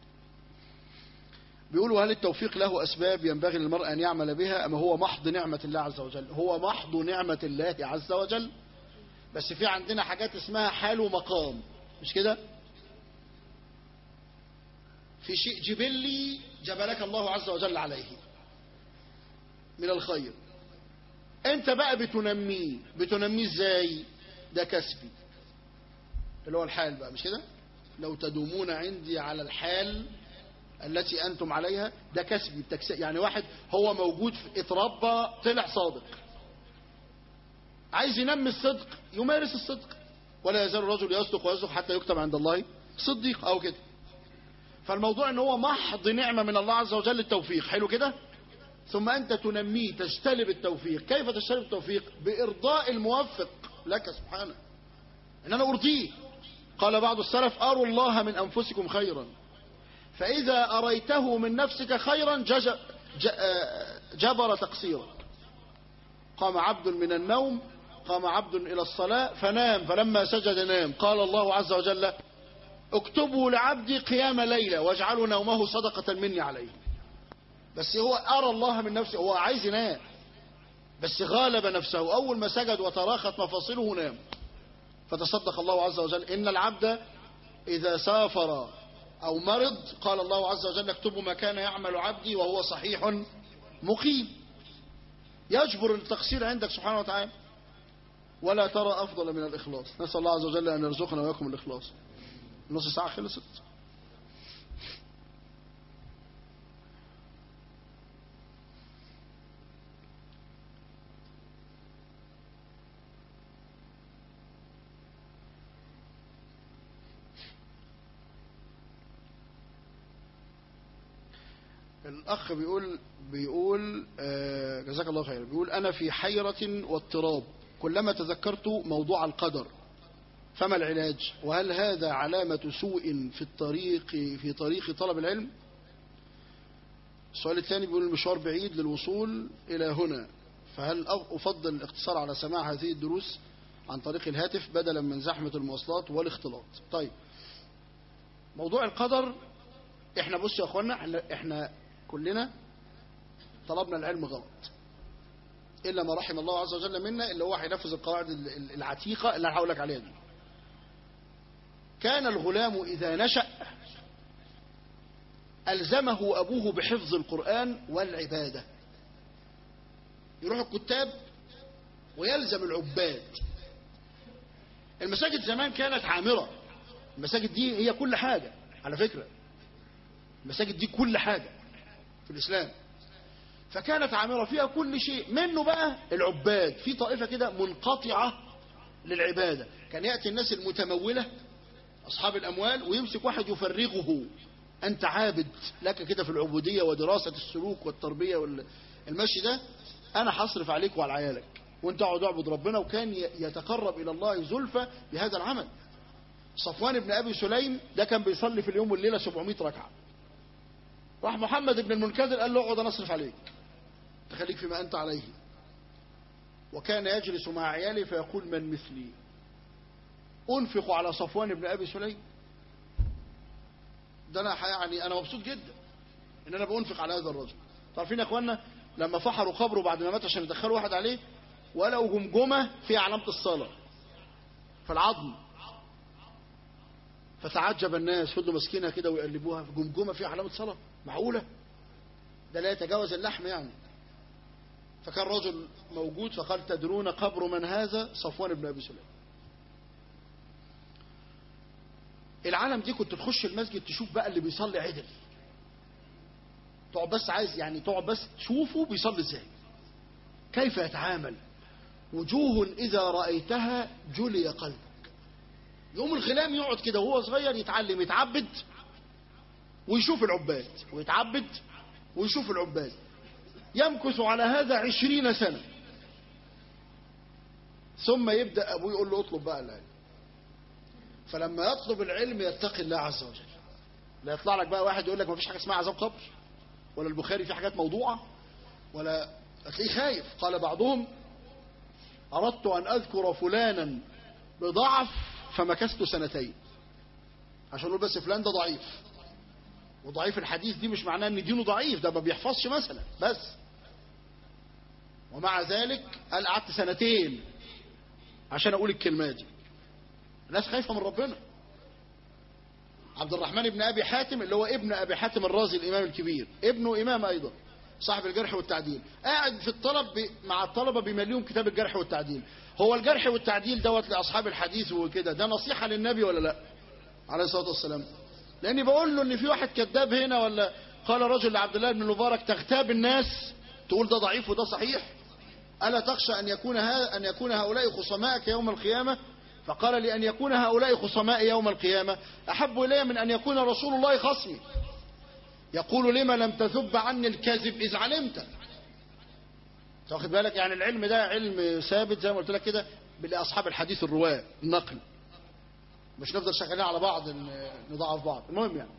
بيقولوا هل التوفيق له أسباب ينبغي للمرء أن يعمل بها، أما هو محض نعمة الله عز وجل؟ هو محض نعمة الله عز وجل، بس في عندنا حاجات اسمها حال ومقام، مش كده؟ في شيء جبلي جبلك الله عز وجل عليه من الخير، انت بقى بتنميه ازاي؟ ده كسبي اللي هو الحال بقى، مش كده؟ لو تدومون عندي على الحال التي أنتم عليها، ده كسبي يعني واحد هو موجود اتربى طلع صادق، عايز ينمي الصدق يمارس الصدق، ولا يزال الرجل يصدق ويصدق حتى يكتب عند الله صديق أو كده. فالموضوع ان هو محض نعمة من الله عز وجل التوفيق، حلو كده؟ ثم أنت تنميه، تجتلب التوفيق. كيف تجتلب التوفيق؟ بإرضاء الموفق لك سبحانه، إن أنا أرضيه. قال بعض السلف أروا الله من أنفسكم خيرا، فإذا أريته من نفسك خيرا جبر تقصيرك. قام عبد من النوم، قام عبد إلى الصلاة فنام، فلما سجد نام. قال الله عز وجل اكتبوا لعبدي قيام ليلة واجعلوا نومه صدقة مني عليه. بس هو أرى الله من نفسه، هو عايز ينام بس غالب نفسه، أول ما سجد وتراخت مفاصله نام، فتصدق الله عز وجل إن العبد إذا سافر أو مرض قال الله عز وجل اكتبوا ما كان يعمل عبدي وهو صحيح مقيم. يجبر التقصير عندك سبحانه وتعالى. ولا ترى أفضل من الإخلاص. نسأل الله عز وجل أن يرزقنا وياكم الإخلاص. نص ساعة خلصت. الأخ بيقول جزاك الله خير، بيقول أنا في حيرة واضطراب كلما تذكرت موضوع القدر، فما العلاج؟ وهل هذا علامة سوء في طريق طلب العلم؟ السؤال الثاني بيقول المشوار بعيد للوصول إلى هنا، فهل أفضل الاقتصار على سماع هذه الدروس عن طريق الهاتف بدلا من زحمة المواصلات والاختلاط؟ طيب، موضوع القدر احنا بصوا يا اخوانا، احنا كلنا طلبنا العلم غلط، إلا ما رحم الله عز وجل منا، اللي هو هينفذ القواعد العتيقة اللي هقول لك عليها دي. كان الغلام إذا نشأ ألزمه أبوه بحفظ القرآن والعبادة، يروح الكتاب ويلزم العباد. المساجد زمان كانت عامرة، المساجد دي هي كل حاجة على فكرة، المساجد دي كل حاجة في الإسلام، فكانت عامرة فيها كل شيء، منه بقى العباد، في طائفة كده منقطعة للعبادة. كان يأتي الناس المتمولة أصحاب الأموال ويمسك واحد يفرغه، أنت عابد لك كده في العبودية ودراسة السلوك والتربية والمشي ده، أنا هصرف عليك وعلى عيالك وأنت اقعد اعبد ربنا. وكان يتقرب إلى الله زلفى بهذا العمل. صفوان بن أبي سليم ده كان بيصلي في اليوم والليلة 700 ركعة. راح محمد بن المنكدر قال له اقعد انا اصرف عليك، تخليك فيما أنت عليه. وكان يجلس مع عياله فيقول من مثلي أنفق على صفوان بن أبي سليم؟ ده أنا يعني أنا مبسوط جدا إن أنا بأنفق على هذا الرجل. تعرفين يا أخوانا لما فحروا قبره بعد ما مات عشان يدخلوا واحد عليه، ولقوا جمجمة فيها علامة الصلاة في العظم، فتعجب الناس، فضلوا ماسكينها كده ويقلبوها في جمجمة فيها علامة صلاة، معقولة؟ ده لا يتجاوز اللحم يعني. فكان رجل موجود فقال تدرون قبر من هذا؟ صفوان بن أبي سليم. العالم دي كنت تخش المسجد تشوف بقى اللي بيصلي عدل، تقعد بس عايز يعني تقعد بس تشوفه بيصلي ازاي، كيف يتعامل. وجوه إذا رأيتها جلي قلبك. يوم الغلام يقعد كده وهو صغير يتعلم، يتعبد ويشوف العباد، ويتعبد ويشوف العباد، يمكث على هذا 20 سنة، ثم يبدأ أبوه يقول له اطلب بقى العلم. فلما يطلب العلم يتقي الله عز وجل، لا يطلع لك بقى واحد يقول لك ما فيش حاجة اسمها عذاب قبر، ولا البخاري في حاجات موضوعة، ولا هتلاقيه خايف. قال بعضهم أردت أن أذكر فلانا بضعف فمكثت 2 عشان نقول بس فلان ده ضعيف. وضعيف الحديث دي مش معناه ان دينه ضعيف، ده ما بيحفظش مثلا بس. ومع ذلك قال قعدت 2 عشان اقول الكلمة دي. الناس خايفة من ربنا. عبد الرحمن بن ابي حاتم اللي هو ابن ابي حاتم الرازي الامام الكبير، ابنه امام ايضا صاحب الجرح والتعديل، قاعد في الطلب مع الطلبة بيمليهم كتاب الجرح والتعديل. هو الجرح والتعديل دوت لاصحاب الحديث وكده، ده نصيحة للنبي ولا لا عليه الصلاة والسلام؟ لاني بقول له ان في واحد كذاب هنا، ولا قال رجل لعبد الله بن المبارك تغتاب الناس تقول ده ضعيف وده صحيح؟ ألا تخشى أن يكون هؤلاء خصمائك يوم القيامة؟ فقال لي أن يكون هؤلاء خصمائي يوم القيامة أحب إلي من أن يكون رسول الله خصمي. يقول لما لم تذب عني الكذب إذ علمت. تاخد بالك؟ يعني العلم ده علم ثابت زي ما قلت لك كده لأصحاب الحديث الرواة النقل، مش نفضل شغالين على بعض نضعف بعض. المهم يعني،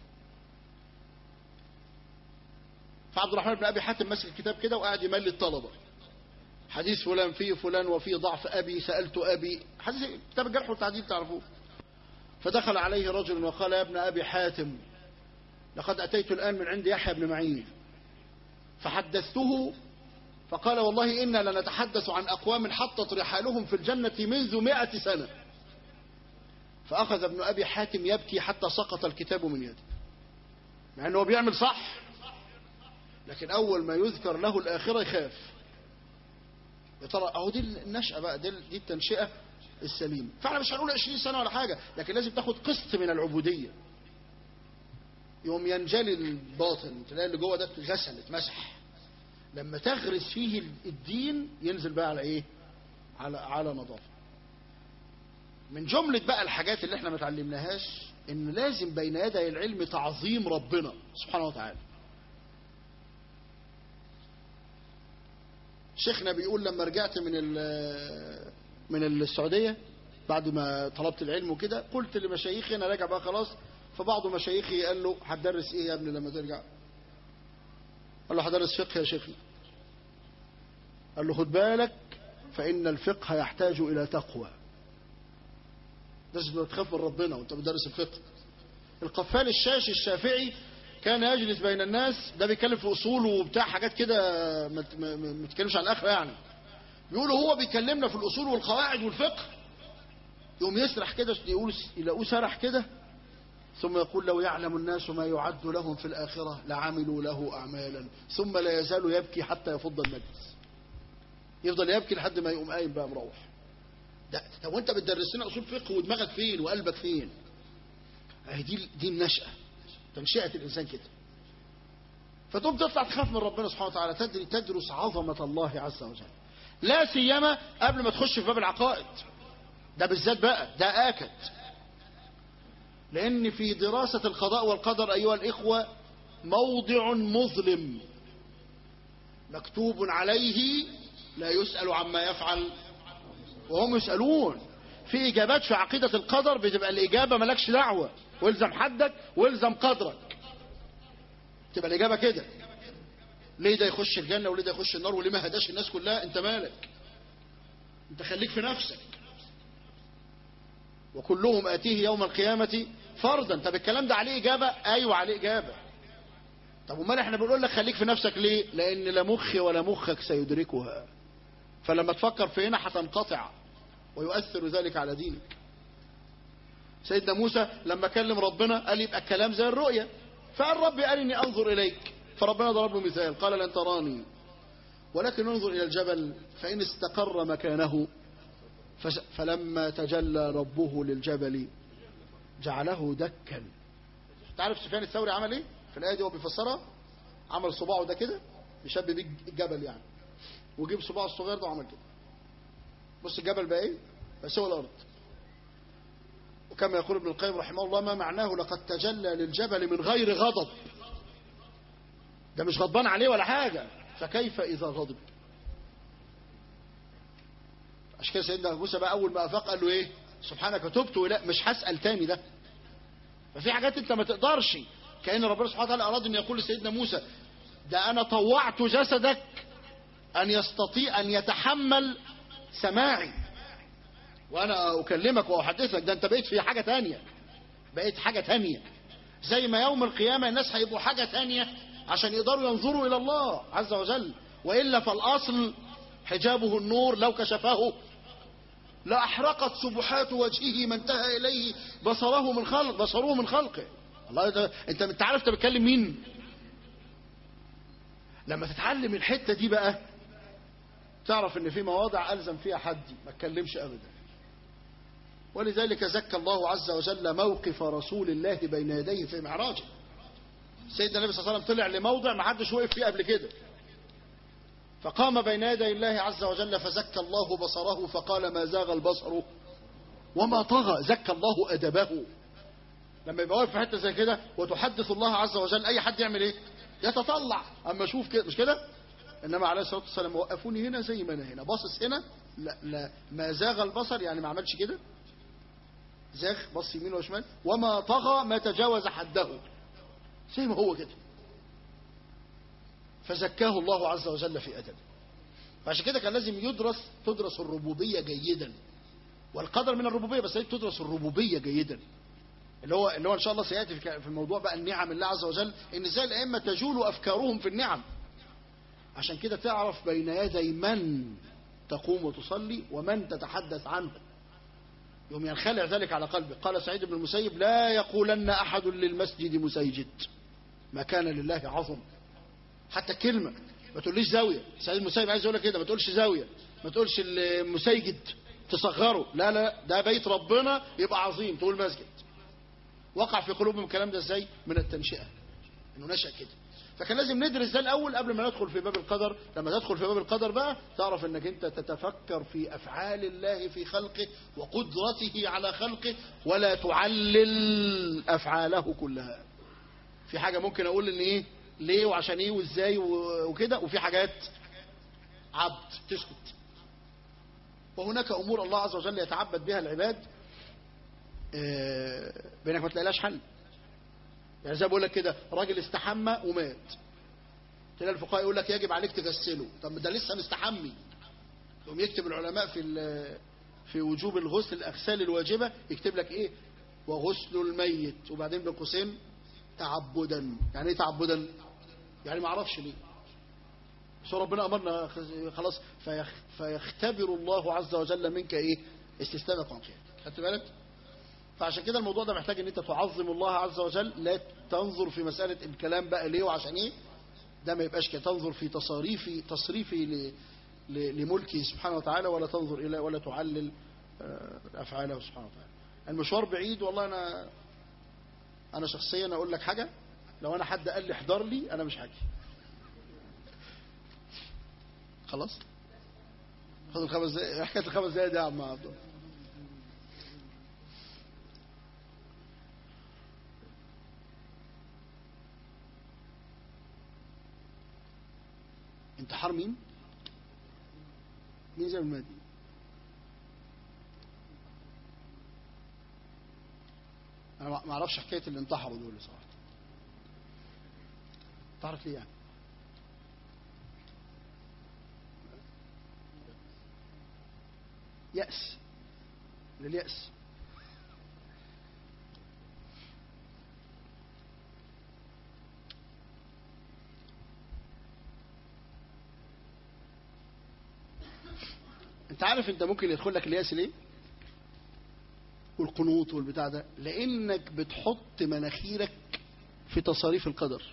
فعبد الرحمن بن أبي حاتم مسك الكتاب كده وقاعد يملي الطلبة حديث فلان فيه فلان وفيه ضعف أبي سألت أبي، حديث كتاب الجرح والتعديل تعرفوه. فدخل عليه رجل وقال يا ابن أبي حاتم لقد أتيت الآن من عند يحيى بن معين فحدثته، فقال والله إنا لنتحدث عن أقوام حطت رحالهم في الجنة منذ 100 سنة. فأخذ ابن أبي حاتم يبكي حتى سقط الكتاب من يده، مع أنه بيعمل صح، لكن أول ما يذكر له الآخرة يخاف. يا ترى اهو دي النشأة بقى، دي التنشئة السليمة. فاحنا مش هنقول 20 سنة ولا حاجة، لكن لازم تاخد قسط من العبودية. يوم ينجلي الباطن تلاقي اللي جوه ده اتغسل اتمسح. لما تغرس فيه الدين ينزل بقى على ايه؟ على نظافة. من جملة بقى الحاجات اللي احنا ما اتعلمناهاش ان لازم بين يدي العلم تعظيم ربنا سبحانه وتعالى. شيخنا بيقول لما رجعت من السعودية بعد ما طلبت العلم وكده، قلت لمشايخي انا راجع بقى خلاص. فبعض مشايخي قال له هتدرس ايه يا ابني لما ترجع؟ قال له هدرس فقه يا شيخي. قال له خد بالك فإن الفقه يحتاج إلى تقوى، لازم تخاف من ربنا وانت بتدرس الفقه. القفال الشاشي الشافعي كان يجلس بين الناس، ده بيتكلم في اصول وبتاع حاجات كده ما بيتكلمش عن الاخره يعني. بيقولوا هو بيكلمنا في الاصول والقواعد والفقه، يقوم يسرح كده يلاقوه سرح كده، ثم يقول لو يعلم الناس ما يعد لهم في الاخره لعملوا له اعمالا، ثم لا يزال يبكي حتى يفض المجلس. يفضل يبكي لحد ما يقوم قايم بقى مروح. ده طب وانت بتدرس لنا اصول فقه ودماغك فين وقلبك فين؟ اهي دي النشأة، تنشئة الإنسان كده. فتقوم تطلع تخاف من ربنا سبحانه وتعالى، تدرس عظمة الله عز وجل، لا سيما قبل ما تخش في باب العقائد. ده بالذات بقى ده آكد، لأن في دراسة القضاء والقدر أيها الإخوة موضع مظلم مكتوب عليه لا يسأل عما يفعل وهم يسألون. في إجابات في عقيدة القدر بتبقى الإجابة ملكش دعوة، والزم حدك والزم قدرك، تبقى الإجابة كده. ليه ده يخش الجنة وليه ده يخش النار وليه ما هداش الناس كلها؟ انت مالك، انت خليك في نفسك. وكلهم آتيه يوم القيامة فردا. طب الكلام ده عليه إجابة؟ أيوة عليه إجابة. طب ومال احنا بنقول لك خليك في نفسك ليه؟ لأن لا مخي ولا مخك سيدركها، فلما تفكر في هنا هتنقطع ويؤثر ذلك على دينك. سيدنا موسى لما كلم ربنا قال يبقى الكلام زي الرؤية، فقال ربي أرني أنظر إليك، فربنا ضرب له مثال قال لن تراني ولكن انظر إلى الجبل فإن استقر مكانه فلما تجلى ربه للجبل جعله دكا. تعرف سفيان الثوري عمل ايه في الآية دي؟ هو بيفسرها عمل صباعه ده كده بيشبه بيه الجبل يعني، وجيب صباعه الصغير ده وعمل كده. بص الجبل بقى ايه؟ بس هو الأرض. وكما يقول ابن القيم رحمه الله ما معناه لقد تجلى للجبل من غير غضب، ده مش غضبان عليه ولا حاجة، فكيف إذا غضب؟ عشان كده سيدنا موسى بقى أول ما أفاق قال له إيه؟ سبحانك تبت ولا مش هسأل تاني. ده ففي حاجات أنت ما تقدرش، كأن ربنا سبحانه وتعالى أراد أن يقول لسيدنا موسى ده أنا طوعت جسدك أن يستطيع أن يتحمل سماعي، وانا اكلمك واحدثك، ده انت بقيت في حاجة تانية، بقيت حاجة تانية. زي ما يوم القيامة الناس هيبقوا حاجة تانية عشان يقدروا ينظروا الى الله عز وجل، وإلا فالأصل حجابه النور، لو كشفه لأحرقت سبحات وجهه ما انتهى إليه بصره من خلقه. الله، انت عارف انت بتكلم مين؟ لما تتعلم الحتة دي بقى تعرف ان في مواضع ألزم فيها حدي ما اتكلمش أبدا. ولذلك زكى الله عز وجل موقف رسول الله بين يديه في معراجه. سيدنا النبي صلى الله عليه وسلم طلع لموضع ما حدش وقف فيه قبل كده، فقام بين يدي الله عز وجل فزكى الله بصره فقال ما زاغ البصر وما طغى. زكى الله أدبه. لما يبقى واقف في حته زي كده وتحدث الله عز وجل، اي حد يعمل ايه؟ يتطلع. اما اشوف كده مش كده. انما عليه الصلاه والسلام وقفوني هنا زي ما انا هنا، باصص هنا، لا ما زاغ البصر يعني ما عملش كده، زاغ بص يمين وشمال، وما طغى ما تجاوز حده، زي ما هو كده. فزكاه الله عز وجل في أدبه. فعشان كده كان لازم تدرس الربوبية جيدا، والقدر من الربوبية، بس تدرس الربوبية جيدا، اللي هو ان شاء الله سياتي في الموضوع بقى النعم الله عز وجل، ان ازاي الائمه تجول افكارهم في النعم. عشان كده تعرف بين يدي من تقوم وتصلي ومن تتحدث عنه، يوم ينخلع ذلك على قلبك. قال سعيد بن المسيب لا يقولن احد للمسجد مسيجد، ما كان لله عظم. حتى كلمه ما تقوليش زاويه. سعيد بن المسيب عايز يقول لك كده، ما تقولش زاويه، ما تقولش المسيجد تصغره، لا ده بيت ربنا يبقى عظيم تقول مسجد. وقع في قلوبهم الكلام ده ازاي؟ من التنشئة، انه نشأ كده. فكان لازم ندرس ده الاول قبل ما ندخل في باب القدر. لما تدخل في باب القدر بقى تعرف انك انت تتفكر في افعال الله في خلقه وقدرته على خلقه، ولا تعلل افعاله كلها. في حاجة ممكن اقول ان ايه ليه وعشان ايه وازاي وكده، وفي حاجات عبد تسكت. وهناك امور الله عز وجل يتعبد بها العباد بينك ما تلاقيلاش حل. يعني زي بقول لك كده، راجل استحمى ومات، تلاقي الفقهاء يقول لك يجب عليك تغسله. طب ده لسه مستحمي. يقوم يكتب العلماء في وجوب الغسل الاغسال الواجبه، يكتب لك ايه؟ وغسل الميت، وبعدين بين قوسين تعبدا. يعني ايه تعبدا؟ يعني ما اعرفش ليه، بس ربنا امرنا خلاص. فيختبر الله عز وجل منك ايه؟ استسلامك وانقيادك. خدت بالك؟ فعشان كده الموضوع ده محتاج ان انت تعظم الله عز وجل، لا تنظر في مسألة الكلام بقى ليه وعشان ايه، ده ما يبقاش كده. تنظر في تصريفي لملكه سبحانه وتعالى، ولا تنظر الى ولا تعلل افعاله سبحانه وتعالى. المشوار بعيد والله. انا شخصيا اقول لك حاجة، لو انا حد قال لي احضر لي انا مش هاجي. خلاص خد الخمس دقايق. حكاية الخمس دقايق دي يا عم عبد الله. انتحار مين؟ مين زي المهدي؟ انا ما اعرفش حكايه اللي انتحروا دول صراحه. تعرف ليه يعني؟ يأس، لليأس. انت عارف انت ممكن يدخل لك الياس ليه والقنوط والبتاع ده؟ لانك بتحط مناخيرك في تصاريف القدر،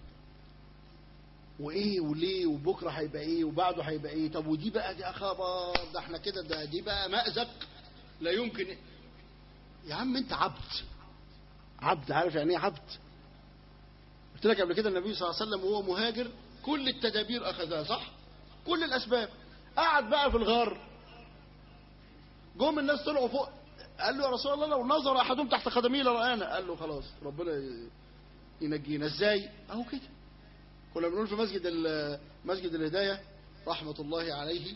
وايه وليه وبكره هيبقى ايه وبعده هيبقى ايه. طب ودي بقى دي خبر، ده احنا كده دي بقى مأزق لا يمكن. يا عم انت عبد. عارف يعني ايه عبد؟ قلت لك قبل كده النبي صلى الله عليه وسلم وهو مهاجر كل التدابير اخذها، صح؟ كل الاسباب. قعد بقى في الغار، جم الناس طلعوا فوق، قال له يا رسول الله لو نظر احدهم تحت قدمي لرآنا. قال له خلاص ربنا ينجينا. ازاي؟ اهو كده. كنا بنقول في مسجد الهداية رحمة الله عليه،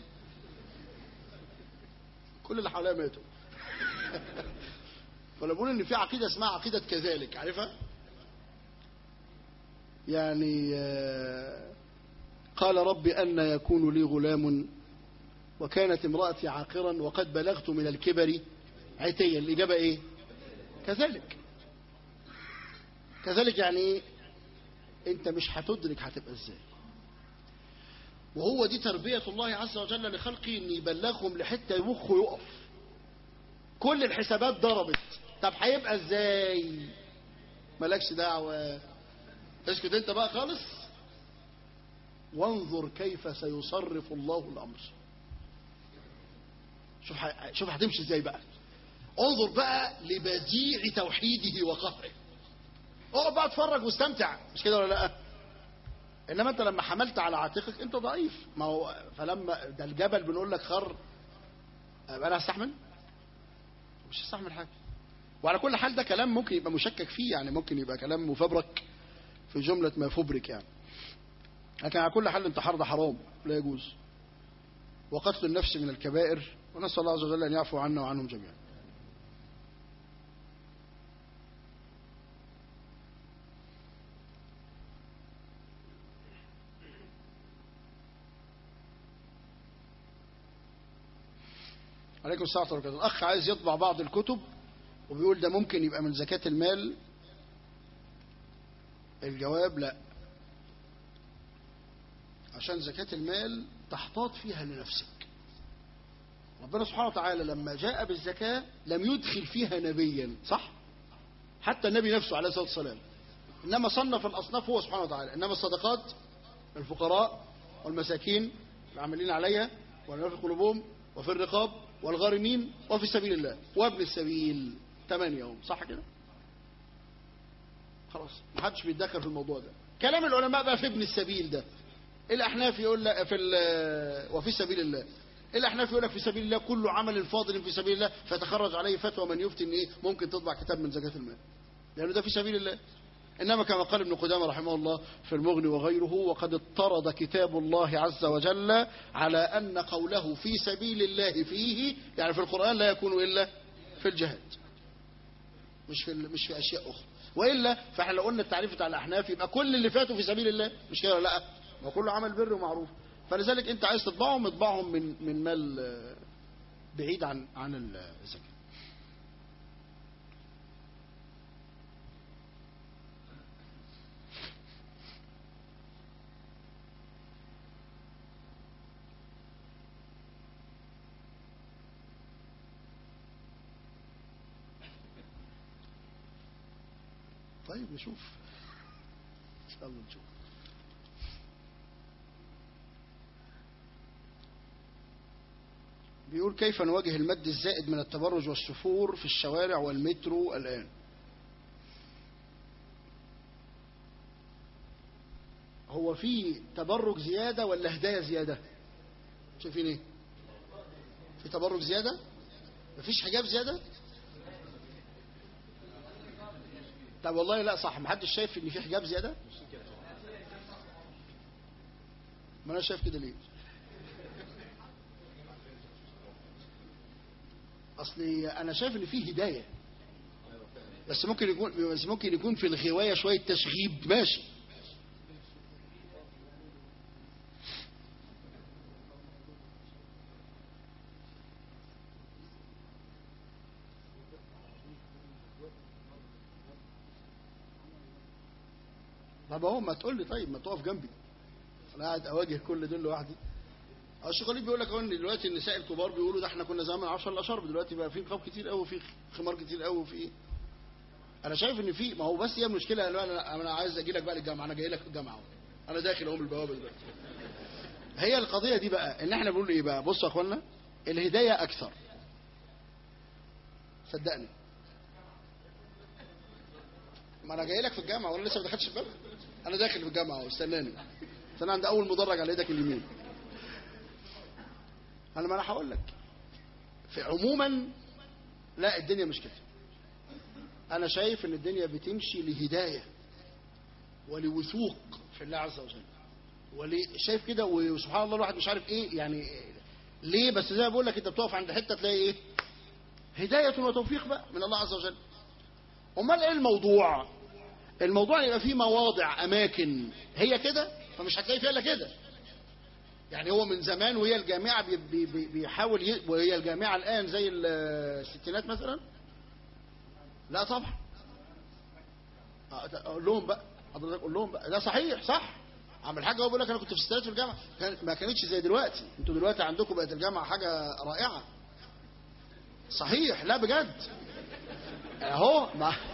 كل اللي حواليها ماتوا. كنا بنقول ان في عقيدة اسمها عقيدة كذلك، عارفها؟ يعني قال رب أن يكون لي غلام وكانت امرأتي عاقرا وقد بلغت من الكبر عتيا. الإجابة إيه؟ كذلك. كذلك يعني إيه؟ أنت مش هتدرك هتبقى إزاي. وهو دي تربية الله عز وجل لخلقه، إن يبلغهم لحتة مخه يقف. كل الحسابات ضربت، طب هيبقى إزاي؟ مالكش دعوة، اسكت أنت بقى خالص، وانظر كيف سيصرف الله الأمر. شوف هتمشي ازاي بقى. انظر بقى لبديع توحيده وقهره. اقعد بقى اتفرج واستمتع، مش كده ولا لا؟ انما انت لما حملت على عاتقك انت ضعيف. ما هو فلما ده الجبل بنقول لك خر، انا هستحمل؟ مش هستحمل حاجه. وعلى كل حال ده كلام ممكن يبقى مشكك فيه، يعني ممكن يبقى كلام مفبرك في جمله ما فبرك يعني. لكن على كل حال الانتحار ده حرام لا يجوز، وقتل النفس من الكبائر، ونسأل الله عز وجل أن يعفو عنا وعنهم جميعا. عليكم السلام ورحمة الله. الأخ عايز يطبع بعض الكتب وبيقول ده ممكن يبقى من زكاة المال. الجواب لا، عشان زكاة المال تحتاط فيها لنفسك. ربنا سبحانه وتعالى لما جاء بالزكاة لم يدخل فيها نبيا، صح؟ حتى النبي نفسه عليه الصلاة والسلام، إنما صنف الأصناف هو سبحانه وتعالى. إنما الصدقات الفقراء والمساكين العاملين عليها والمؤلفة قلوبهم وفي الرقاب والغارمين وفي سبيل الله وابن السبيل. 8 يوم، صح كده؟ خلاص ما حدش بيتدخل في الموضوع ده. كلام العلماء بقى في ابن السبيل ده، الأحناف يقول لك وفي سبيل الله. الأحناف يقول لك في سبيل الله كل عمل فاضل في سبيل الله، فتخرج عليه فتوى من يفتي ان ايه ممكن تطبع كتاب من زكاة المال، لأنه ده في سبيل الله. إنما كما قال ابن قدامة رحمه الله في المغني وغيره: وقد اضطرد كتاب الله عز وجل على أن قوله في سبيل الله فيه، يعني في القرآن، لا يكون إلا في الجهاد، مش في أشياء أخرى. وإلا فإحنا لو قلنا التعريف بتاع الأحناف يبقى كل اللي فاتوا في سبيل الله، مش كده ولا لا؟ ما كله عمل بر ومعروف. فلذلك أنت عايز تطبعهم، اطبعهم من مال بعيد عن الزكاة. طيب نشوف إن شاء الله نشوف. بيقول: كيف نواجه المد الزائد من التبرج والسفور في الشوارع والمترو الآن؟ هو في تبرج زيادة ولا هداية زيادة؟ شايفين ايه؟ في تبرج زيادة؟ مفيش حجاب زيادة؟ طب والله لا صح، محدش شايف ان في حجاب زيادة؟ ما انا شايف كده ليه؟ اصلي انا شايف ان في هداية، بس ممكن يكون في الغواية شوية تشغيب، ماشي. طب اهو ما تقول لي، طيب ما تقف جنبي، انا قاعد اواجه كل دول لوحدي. الشغالين بيقول لك اهو ان دلوقتي النساء الكبار بيقولوا ده احنا كنا زمان 10 الا شرب، دلوقتي بقى في نقاب كتير قوي وفي خمار كتير قوي وفي ايه. انا شايف ان في، ما هو بس هي المشكله. انا عايز اجي لك بقى للجامعه، انا جاي لك الجامعه اهو، انا داخل اهو من البوابه دلوقتي. هي القضيه دي بقى ان احنا بنقول ايه بقى؟ بصوا يا اخوانا، الهدايه اكثر، صدقني. ما انا جاي لك في الجامعه وانا لسه ما دخلتش الباب، انا داخل في الجامعه اهو، استناني عند اول مدرج على ايدك اليمين. انا هقول لك في عموما، لا الدنيا مش كده. انا شايف ان الدنيا بتمشي لهدايه ولوثوق في الله عز وجل، شايف كده. وسبحان الله الواحد مش عارف ايه يعني ليه، بس زي ما بقول لك انت بتقف عند حته تلاقي ايه؟ هدايه وتوفيق بقى من الله عز وجل. امال ايه الموضوع؟ الموضوع يبقى فيه مواضع، اماكن هي كده، فمش هتلاقي فيها الا كده. يعني هو من زمان وهي الجامعة بيحاول وهي الجامعة الآن زي الستينات مثلا؟ لا طبعا. قول لهم بقى حضرتك، قول لهم بقى ده صحيح صح. عم الحاج هو بيقول لك انا كنت في الستينات في الجامعة، ما كانتش زي دلوقتي. انتوا دلوقتي عندكم بقت الجامعة حاجة رائعة. صحيح، لا بجد اهو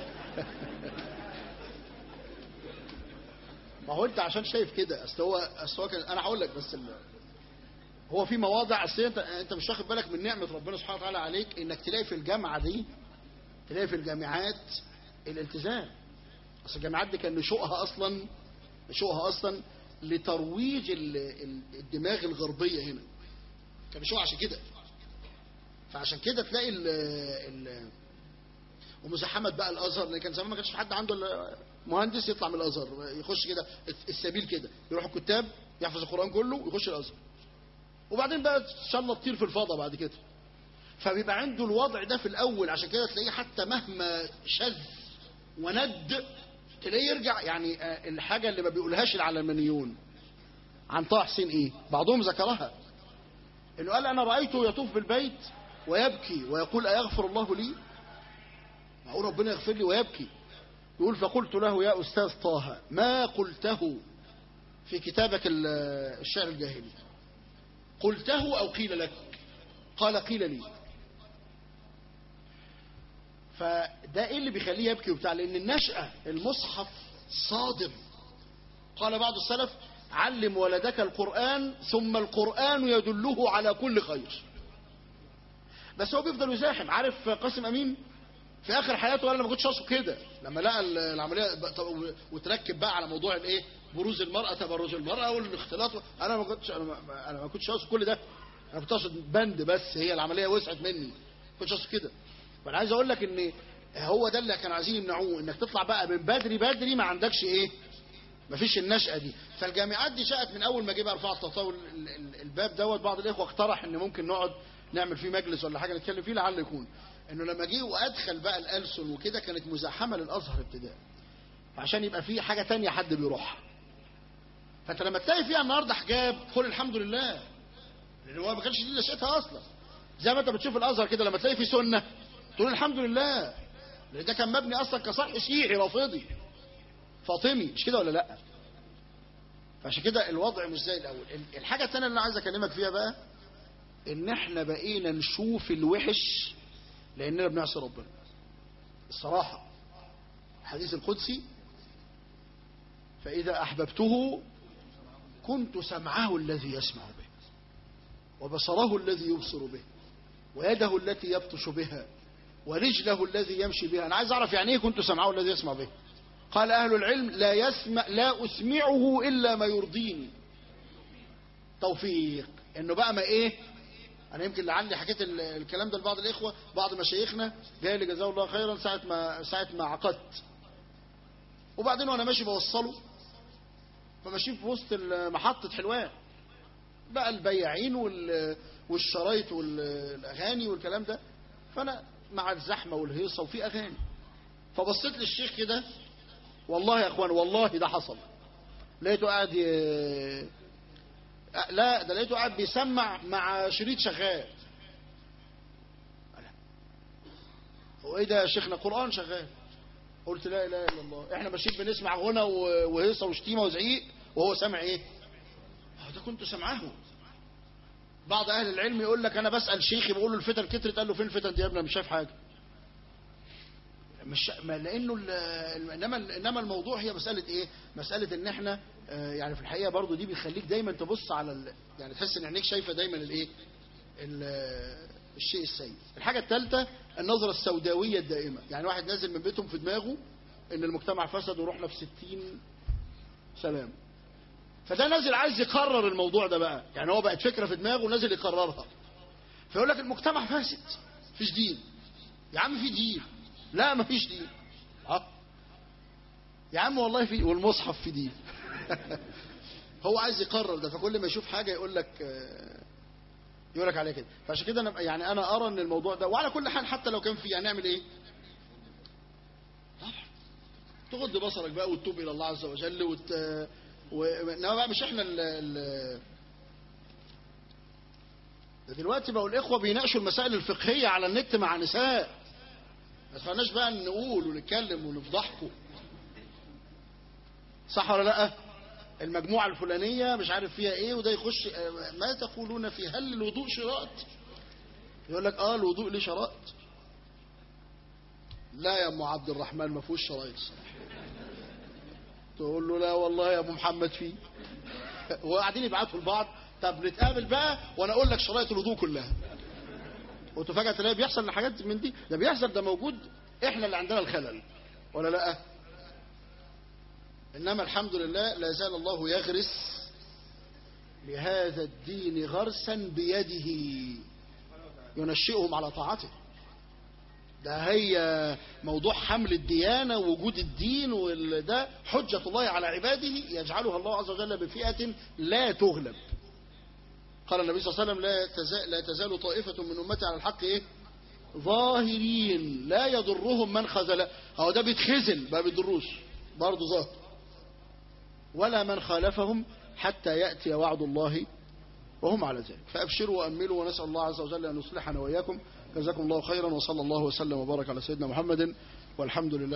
ما هو انت عشان شايف كده. اصل هو كان، انا هقول لك بس هو في مواضع اصل انت مش واخد بالك من نعمه ربنا سبحانه وتعالى عليك، انك تلاقي في الجامعه دي، تلاقي في الجامعات الالتزام. اصل الجامعات دي كان نشوءها اصلا لترويج الدماغ الغربيه هنا، كان نشوءها عشان كده. فعشان كده تلاقي ومزاحمه بقى الازهر، لان كان زمان ما كانش في حد عنده مهندس يطلع من الازهر يخش كده السبيل كده، يروح الكتاب يحفظ القران كله ويخش الازهر، وبعدين بقى ان شاء الله تطير في الفضاء بعد كده. فبيبقى عنده الوضع ده في الاول، عشان كده تلاقيه حتى مهما شذ وند تلاقيه يرجع. يعني الحاجه اللي ما بيقولهاش العلمانيون عن طه حسين ايه، بعضهم ذكرها، انه قال انا رايته يطوف بالبيت ويبكي ويقول ايغفر الله لي؟ معقول ربنا يغفر لي ويبكي؟ يقول فقلت له يا أستاذ طه ما قلته في كتابك الشعر الجاهلي، قلته أو قيل لك؟ قال قيل لي. فده ايه اللي بيخليه يبكي وبتاع؟ لأن النشأة المصحف صادم. قال بعض السلف علم ولدك القرآن ثم القرآن يدله على كل خير. بس هو بيفضل يزاحم. عارف قاسم أمين في اخر حياته قال انا ما كنتش اقصد كده، لما لقى العمليه وتركب بقى على موضوع الايه، بروز المراه، تبرج المراه والاختلاط، انا ما كنتش اقصد كل ده، انا كنت اقصد بند بس، هي العمليه وسعت مني، ما كنتش اقصد كده. فانا عايز اقول لك ان هو ده اللي كانوا عايزين يمنعوه، انك تطلع بقى من بدري ما عندكش ايه، ما فيش النشأة دي. فالجامعات دي شاءت من اول ما جه بقى رفع التطاول الباب دوت. بعض الاخوه اقترح ان ممكن نقعد نعمل فيه مجلس ولا حاجه نتكلم فيه، لعل يكون انه لما جه وادخل بقى الألسن وكده كانت مزاحمه للازهر ابتداء، عشان يبقى فيه حاجه تانية حد بيروحها. فانت لما تلاقي فيها النهارده حجاب قول الحمد لله، لان هو ما كانش دي نشأتها اصلا. زي ما انت بتشوف الازهر كده لما تلاقي فيه سنه تقول الحمد لله، لان ده كان مبني اصلا كصرح شيعي رافضي فاطمي، مش كده ولا لا؟ فعشان كده الوضع مش زي الاول. الحاجه الثانيه اللي انا عايز اكلمك فيها بقى، ان احنا بقينا نشوف الوحش لاننا بنعصي ربنا. الصراحه الحديث القدسي فاذا احببته كنت سمعه الذي يسمع به وبصره الذي يبصر به ويده التي يبطش بها ورجله الذي يمشي بها. انا عايز اعرف يعني ايه كنت سمعه الذي يسمع به. قال اهل العلم لا اسمعه الا ما يرضيني. توفيق انه بقى ما ايه. انا يمكن لعلي حكيت الكلام ده لبعض الاخوه، بعض مشايخنا جاي لي جزاه الله خيرا ساعه ما عقدت، وبعدين وانا ماشي بوصله، فماشيين في وسط محطه حلوان بقى البياعين والشرايط والاغاني والكلام ده، فانا مع الزحمه والهيصه وفي اغاني، فبصيت للشيخ كده، والله يا اخوان والله ده حصل، لقيته قاعد لا ده لقيته قاعد بيسمع مع شريط شغال. هو ايه ده يا شيخنا؟ قرآن شغال. قلت لا اله الا الله، احنا ماشيين بنسمع غنى وهيصه وشتيمه وزعيق وهو سامع ايه؟ ده كنت سامعه. بعض اهل العلم يقول لك انا بسأل شيخي بقول له الفتن كترت، قال له فين الفتن دي يا ابني؟ مش شايف حاجه. مش لانه انما الموضوع هي مساله ايه؟ مساله ان احنا يعني في الحقيقه برضو دي بيخليك دايما تبص على يعني تحس ان عينيك شايفه دايما الايه؟ الشيء السيء. الحاجه الثالثه النظره السوداويه الدائمه، يعني واحد نازل من بيتهم في دماغه ان المجتمع فسد ورحنا في 60 سلام، فده نازل عايز يقرر الموضوع ده بقى، يعني هو بقت فكره في دماغه ونازل يقررها، فيقول لك المجتمع فاسد مفيش دين. يا عم في دين. لا مفيش دين. يا عم والله في، والمصحف في دين. هو عايز يقرر ده، فكل ما يشوف حاجه يقول لك عليها كده. فعشان كده انا ارى ان الموضوع ده، وعلى كل حال حتى لو كان فيه هنعمل ايه؟ طبعا تغض بصرك بقى وتتوب الى الله عز وجل انما بقى مش احنا ده دلوقتي بقوا الإخوة بيناقشوا المسائل الفقهية على النت مع نساء، ما تخلناش بقى نقول ونتكلم ونفضحكم. صح ولا لا؟ المجموعة الفلانية مش عارف فيها ايه، وده يخش. ما تقولون في هل الوضوء شرائط؟ يقول لك الوضوء ليه شرائط. لا يا ام عبد الرحمن ما فيهوش شرائط الصراحة. تقول له لا والله يا ابو محمد فيه. وقاعدين يبعتوا لبعض، طب نتقابل بقى وانا اقول لك شرائط الوضوء كلها. وتفاجئ تلاقي بيحصل حاجات من دي، ده بيحصل، ده موجود، احنا اللي عندنا الخلل ولا لا؟ انما الحمد لله لا زال الله يغرس لهذا الدين غرسا بيده ينشئهم على طاعته. ده هي موضوع حمل الديانة ووجود الدين، وده حجة الله على عباده يجعلها الله عز وجل بفئة لا تغلب. قال النبي صلى الله عليه وسلم لا تزال طائفة من أمتي على الحق ظاهرين لا يضرهم من خذل. هو ده بيتخزل ما بيضروش برضه ظاهر، ولا من خالفهم حتى يأتي وعد الله وهم على ذلك. فأبشروا وأملوا، ونسأل الله عز وجل أن يصلحنا وإياكم. جزاكم الله خيرا، وصلى الله وسلم وبارك على سيدنا محمد، والحمد لله.